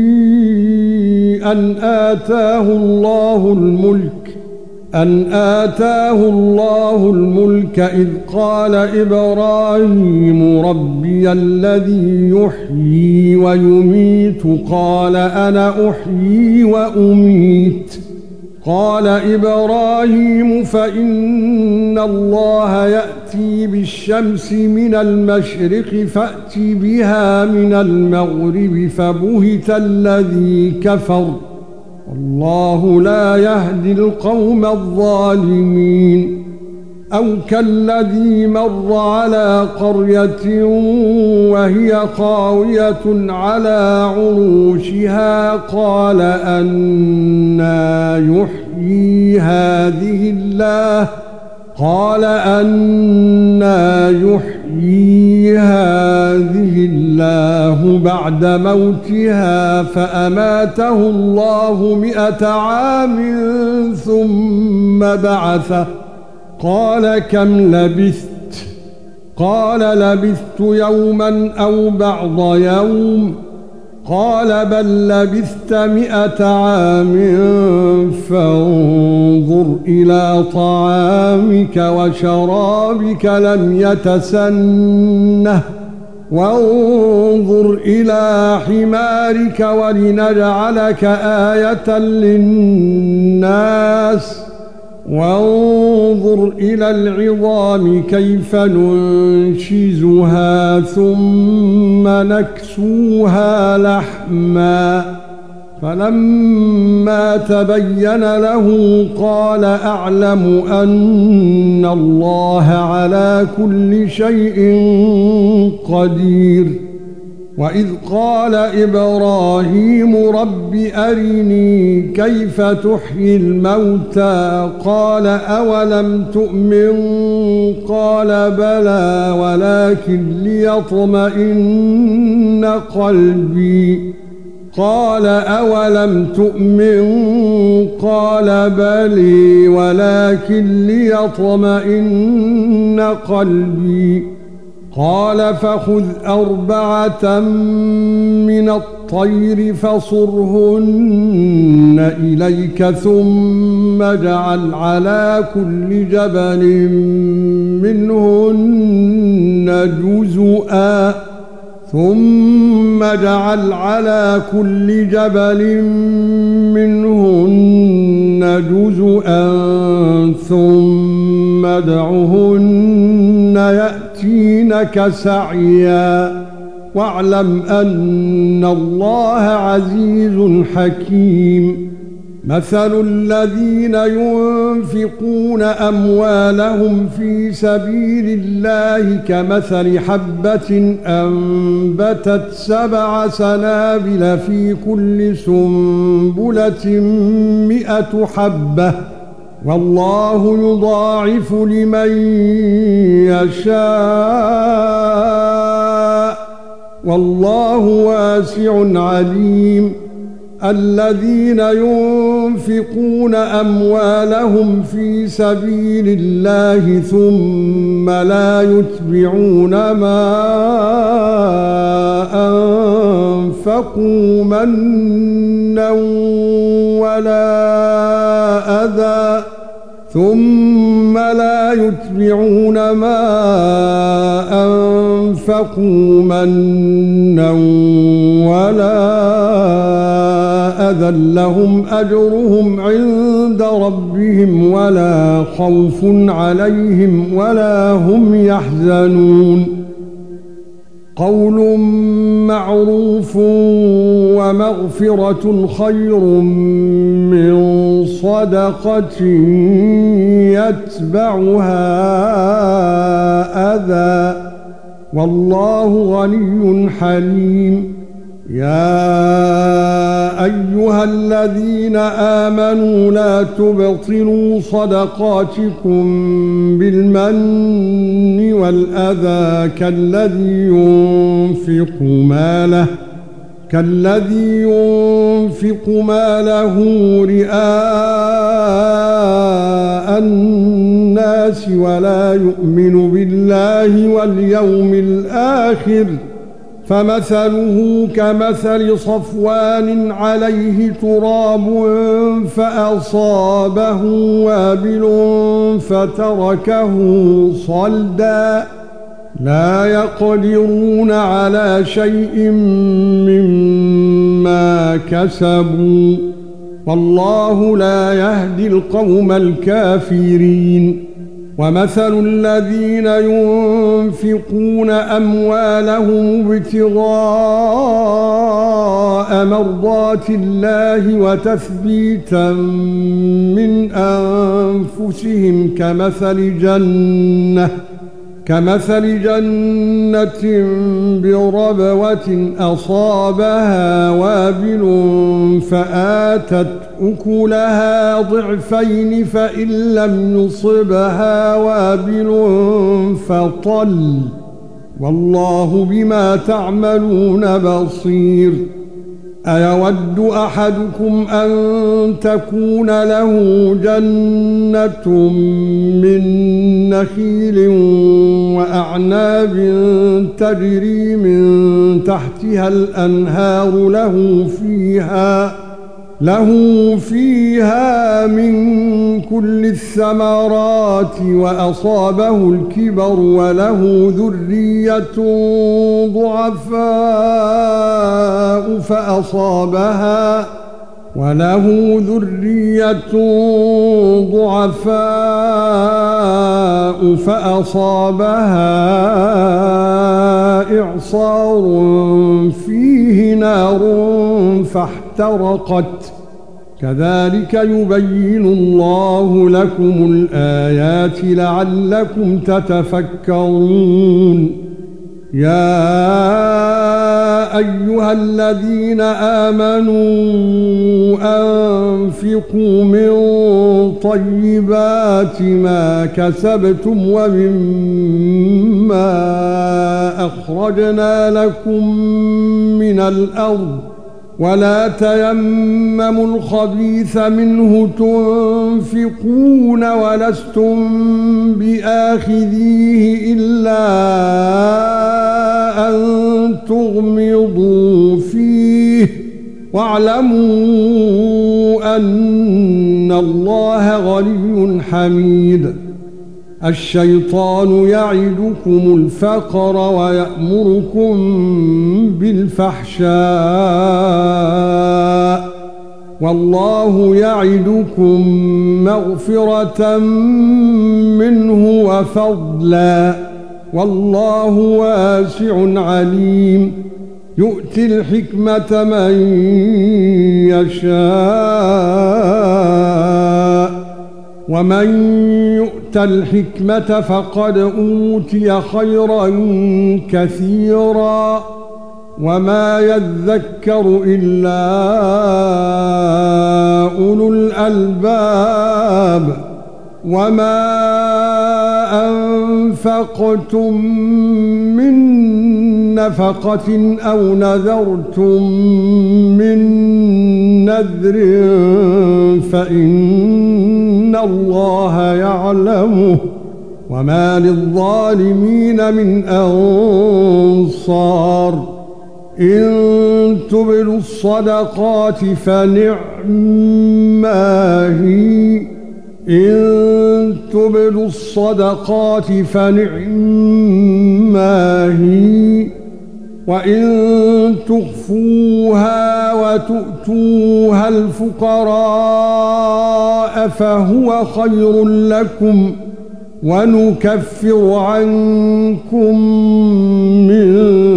Speaker 1: أن آتاه الله الملك أن آتاه الله الملك إذ قال إبراهيم ربي الذي يحيي ويميت قال أنا أحيي وأميت قال إبراهيم فإن الله يأتي بالشمس من المشرق فأت بها من المغرب فبهت الذي كفر والله لا يهدي القوم الظالمين أو كالذي مر على قرية وهي خاوية على عروشها قال أنى يحيي هذه الله قال أنى يحيي هذه الله بعد موتها فأماته الله مئة عام ثم بعثه قال كم لبثت قال لبثت يوما أو بعض يوم قال بل لبثت مئة عام فانظر إلى طعامك وشرابك لم يتسنه وانظر إلى حمارك ولنجعلك آية للناس وانظر إلى العظام كيف ننشزها ثم نكسوها لحما فلما تبين له قال أعلم أن الله على كل شيء قدير وَإِذْ قَالَ إِبْرَاهِيمُ رَبِّ أَرِنِي كَيْفَ تُحْيِي الْمَوْتَى قَالَ أَوَلَمْ تُؤْمِنْ قَالَ بَلَى وَلَكِنْ لِيَطْمَئِنَّ قَلْبِي قَالَ أَوَلَمْ تُؤْمِنْ قَالَ بَلَى وَلَكِنْ لِيَطْمَئِنَّ قَلْبِي قال فخذ أربعة من الطير فصرهن إليك ثم اجعل على كل جبل منهن جزءا ثم اجعل على كل جبل منهن جزءا ثم ادعهن يأتينك سعيا واعلم أن الله عزيز حكيم مثل الذين ينفقون أموالهم في سبيل الله كمثل حبة أنبتت سبع سنابل في كل سنبلة مئة حبة والله يضاعف لمن يشاء والله واسع عليم الذين ينفقون أموالهم في سبيل الله ثم لا يتبعون ما أنفقوا منا ولا أذى ثم لا يتبعون ما أنفقوا منا ولا أذى لهم أجرهم عند ربهم ولا خوف عليهم ولا هم يحزنون قول معروف ومغفرة خير من صدقة يتبعها أذى والله غني حليم يا ايها الذين امنوا لا تبطلوا صدقاتكم بالمن والاذى كالذي ينفق ماله كالذي ينفق ماله رئاء الناس ولا يؤمن بالله واليوم الآخر فمثله كمثل صفوان عليه تراب فأصابه وابل فتركه صلدا لا يقدرون على شيء مما كسبوا والله لا يهدي القوم الكافرين ومثل الذين ينفقون أموالهم ابتغاء مرضات الله وتثبيتا من أنفسهم كمثل جنة كمثل جنة بربوة أصابها وابل فآتت أكلها ضعفين فإن لم يصبها وابل فطل والله بما تعملون بصير أيود أحدكم أن تكون له جنة من نخيل وأعناب تجري من تحتها الأنهار له فيها له فيها من كل الثمرات وأصابه الكبر وله ذرية ضعفاء فأصابها وله ذرية ضعفاء فأصابها إعصار فيه نار فاحترقت كذلك يبين الله لكم الآيات لعلكم تتفكرون يا ايها الذين امنوا انفقوا من طيبات ما كسبتم ومما اخرجنا لكم من الارض ولا تيمموا الخبيث منه تنفقون ولستم بآخذيه إلا أن تغمضوا فيه واعلموا أن الله غني حميد. الشيطان يعدكم الفقر ويأمركم بالفحشاء والله يعدكم مغفرة منه وفضلا والله واسع عليم. يؤتي الحكمة من يشاء ومن يؤت الحكمة فقد أوتي خيرا كثيرا وما يذكر إلا أولو الألباب. وما أنفقتم من نفقة أو نذرتم من نذر فإن الله يعلمه وما للظالمين من أنصار. إن تبدوا الصدقات فنعما هي إن تبدوا الصدقات فنعما هي وإن تخفوها وتؤتوها الفقراء فهو خير لكم ونكفر عنكم من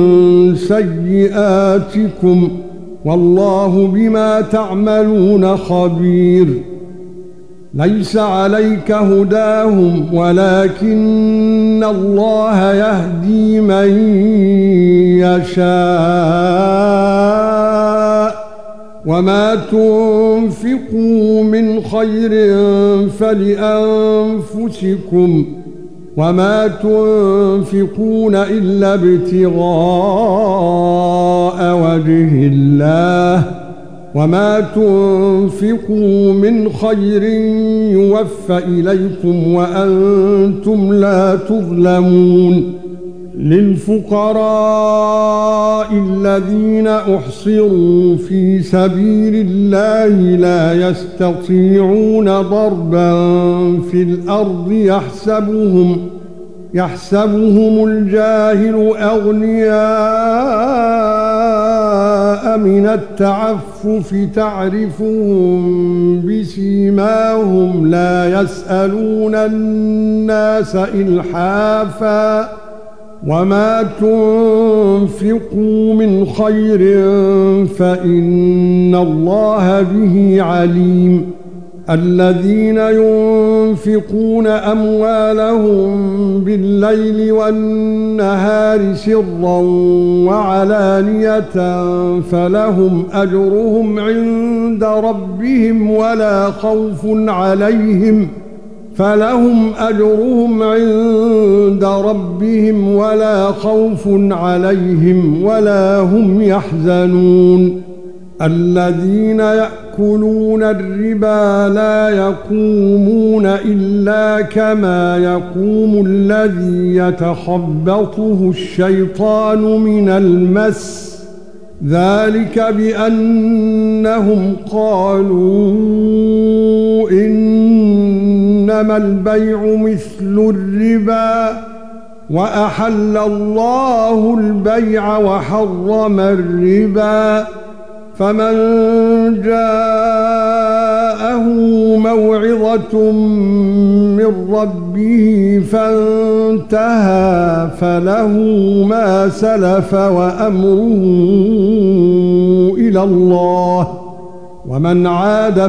Speaker 1: سيئاتكم والله بما تعملون خبير. ليس عليك هداهم ولكن الله يهدي من يشاء وما تنفقوا من خير فلأنفسكم وما تنفقون إلا ابتغاء وجه الله وما تنفقوا من خير يوفى إليكم وأنتم لا تظلمون. للفقراء الذين أحصروا في سبيل الله لا يستطيعون ضربا في الأرض يحسبهم يحسبهم الجاهل أغنياء من التعفف تعرفهم بسيماهم لا يسألون الناس إلحافا وما تنفقوا من خير فإن الله به عليم. الذين ينفقون أموالهم بالليل والنهار سرا وعلانية فلهم أجرهم عند ربهم ولا خوف عليهم فلهم أجرهم عند ربهم ولا خوف عليهم ولا هم يحزنون. الذين يأكلون الربا لا يقومون إلا كما يقوم الذي يتخبطه الشيطان من المس ذلك بأنهم قالوا إنما البيع مثل الربا وأحل الله البيع وحرم الربا فمن جاءه موعظة من ربه فانتهى فله ما سلف وأمره إلى الله ومن عاد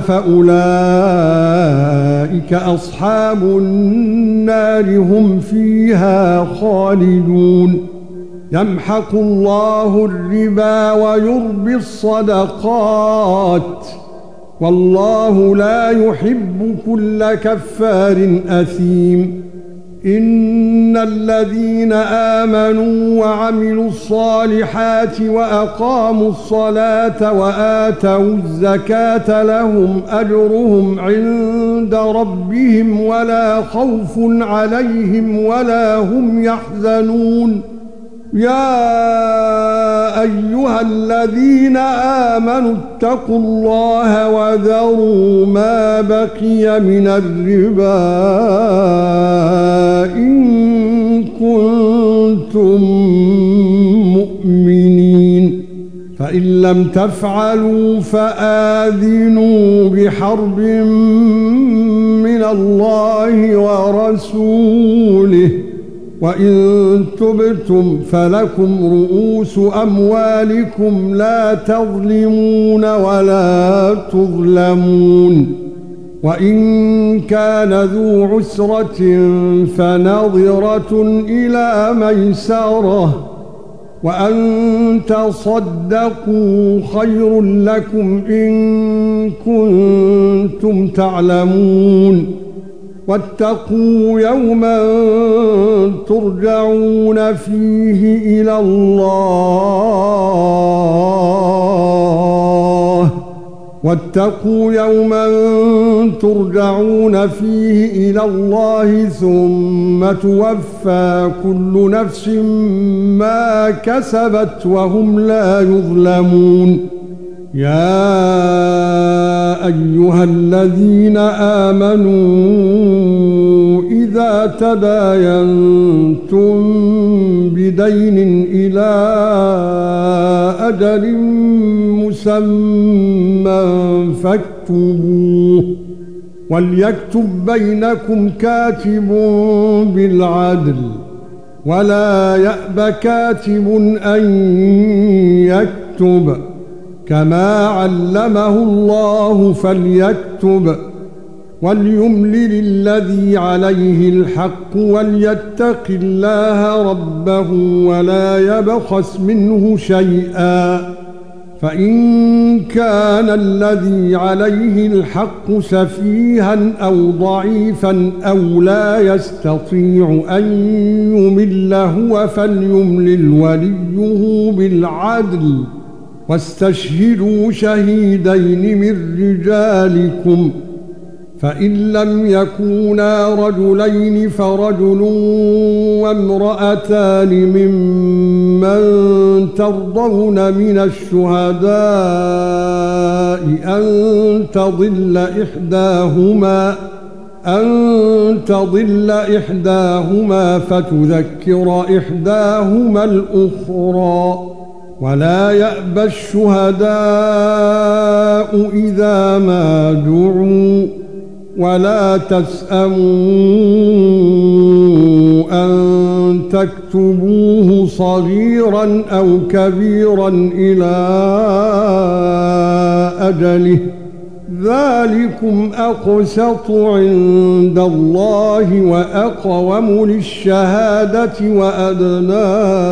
Speaker 1: فأولئك أصحاب النار هم فيها خالدون. يمحق الله الربا ويربي الصدقات والله لا يحب كل كفار أثيم. إن الذين آمنوا وعملوا الصالحات وأقاموا الصلاة وآتوا الزكاة لهم أجرهم عند ربهم ولا خوف عليهم ولا هم يحزنون. يا ايها الذين امنوا اتقوا الله وذروا ما بقي من الربا ان كنتم مؤمنين فان لم تفعلوا فآذنوا بحرب من الله ورسوله وَإِن تُبْتُمْ فَلَكُمْ رُؤُوسُ أَمْوَالِكُمْ لَا تَظْلِمُونَ وَلَا تُظْلَمُونَ. وَإِن كَانَ ذُو عُسْرَةٍ فَنَظِرَةٌ إِلَى مَيْسَرَةٍ وَأَن تَصَدَّقُوا خَيْرٌ لَّكُمْ إِن كُنتُمْ تَعْلَمُونَ. واتقوا يوما ترجعون فيه إلى الله واتقوا يوما ترجعون فيه إلى الله ثم توفى كل نفس ما كسبت وهم لا يظلمون. يا ايها الذين امنوا اذا تداينتم بدين الى اجل مسمى فاكتبوه وليكتب بينكم كاتب بالعدل ولا يأب كاتب ان يكتب كما علمه الله فليكتب وليملل الذي عليه الحق وليتق الله ربه ولا يبخس منه شيئا فإن كان الذي عليه الحق سفيها أو ضعيفا أو لا يستطيع أن يمل هو فليملل وليه بالعدل واستشهدوا شهيدين من رجالكم فإن لم يكونا رجلين فرجل وامرأتان ممن ترضون من الشهداء أن تضل إحداهما أن تضل إحداهما فتذكر إحداهما الأخرى ولا يأبى الشهداء إذا ما دعوا ولا تسأموا أن تكتبوه صغيرا أو كبيرا إلى أجله ذلكم أقسط عند الله وأقوم للشهادة وأدنى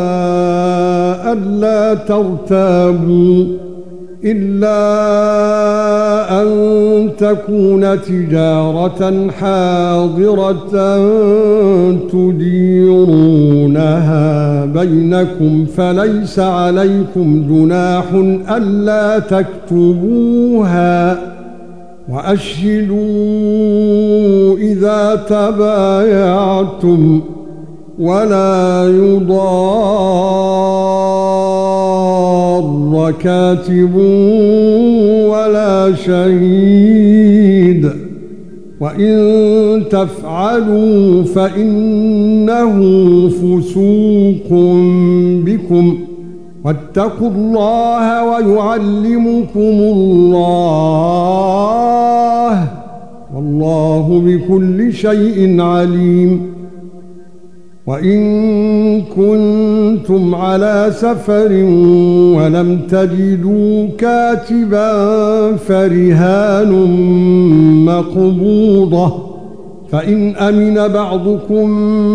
Speaker 1: ألا ترتابوا إلا أن تكون تجارة حاضرة تديرونها بينكم فليس عليكم جناح ألا تكتبوها وأشهدوا إذا تبايعتم ولا يضار كاتب ولا شهيد وإن تفعلوا فإنه فسوق بكم واتقوا الله ويعلمكم الله والله بكل شيء عليم. وإن كنتم على سفر ولم تجدوا كاتبا فرهان مقبوضة فإن أمن بعضكم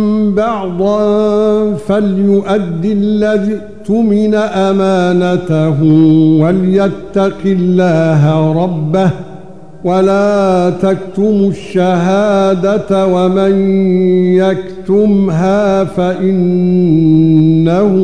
Speaker 1: بعضا فليؤد الذي اؤتمن أمانته وليتق الله ربه ولا تكتموا الشهادة ومن يكتمها فإنه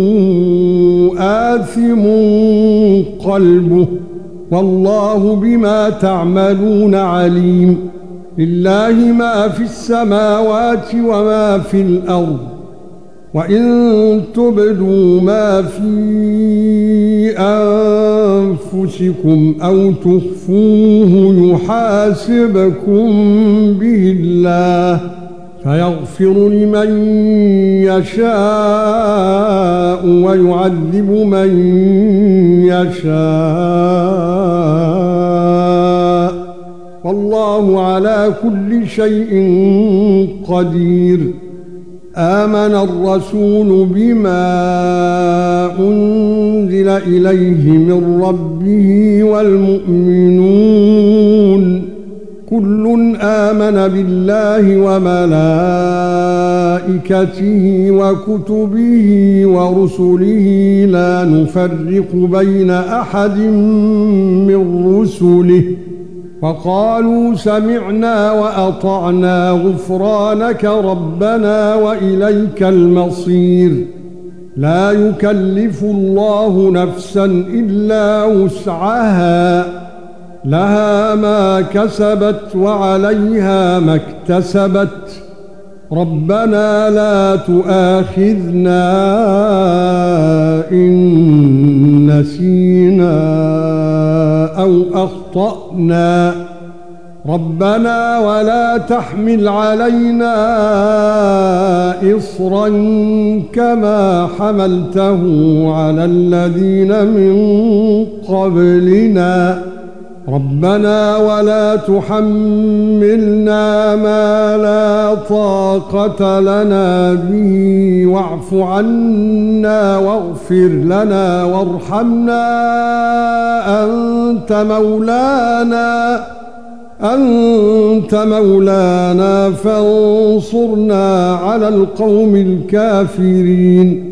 Speaker 1: آثم قلبه والله بما تعملون عليم. لله ما في السماوات وما في الأرض وإن تبدوا ما في أنفسكم أو تخفوه يحاسبكم به الله فيغفر لمن يشاء ويعذب من يشاء والله على كل شيء قدير. آمن الرسول بما أنزل إليه من ربه والمؤمنون كل آمن بالله وملائكته وكتبه ورسله لا نفرق بين أحد من رسله وقالوا سمعنا وأطعنا غفرانك ربنا وإليك المصير. لا يكلف الله نفسا إلا وسعها لها ما كسبت وعليها ما اكتسبت ربنا لا تؤاخذنا إن نسينا أو أخطأنا ربنا ولا تحمل علينا إصرا كما حملته على الذين من قبلنا ربنا ولا تحملنا ما لا طاقة لنا به واعف عنا واغفر لنا وارحمنا أنت مولانا أنت مولانا فانصرنا على القوم الكافرين.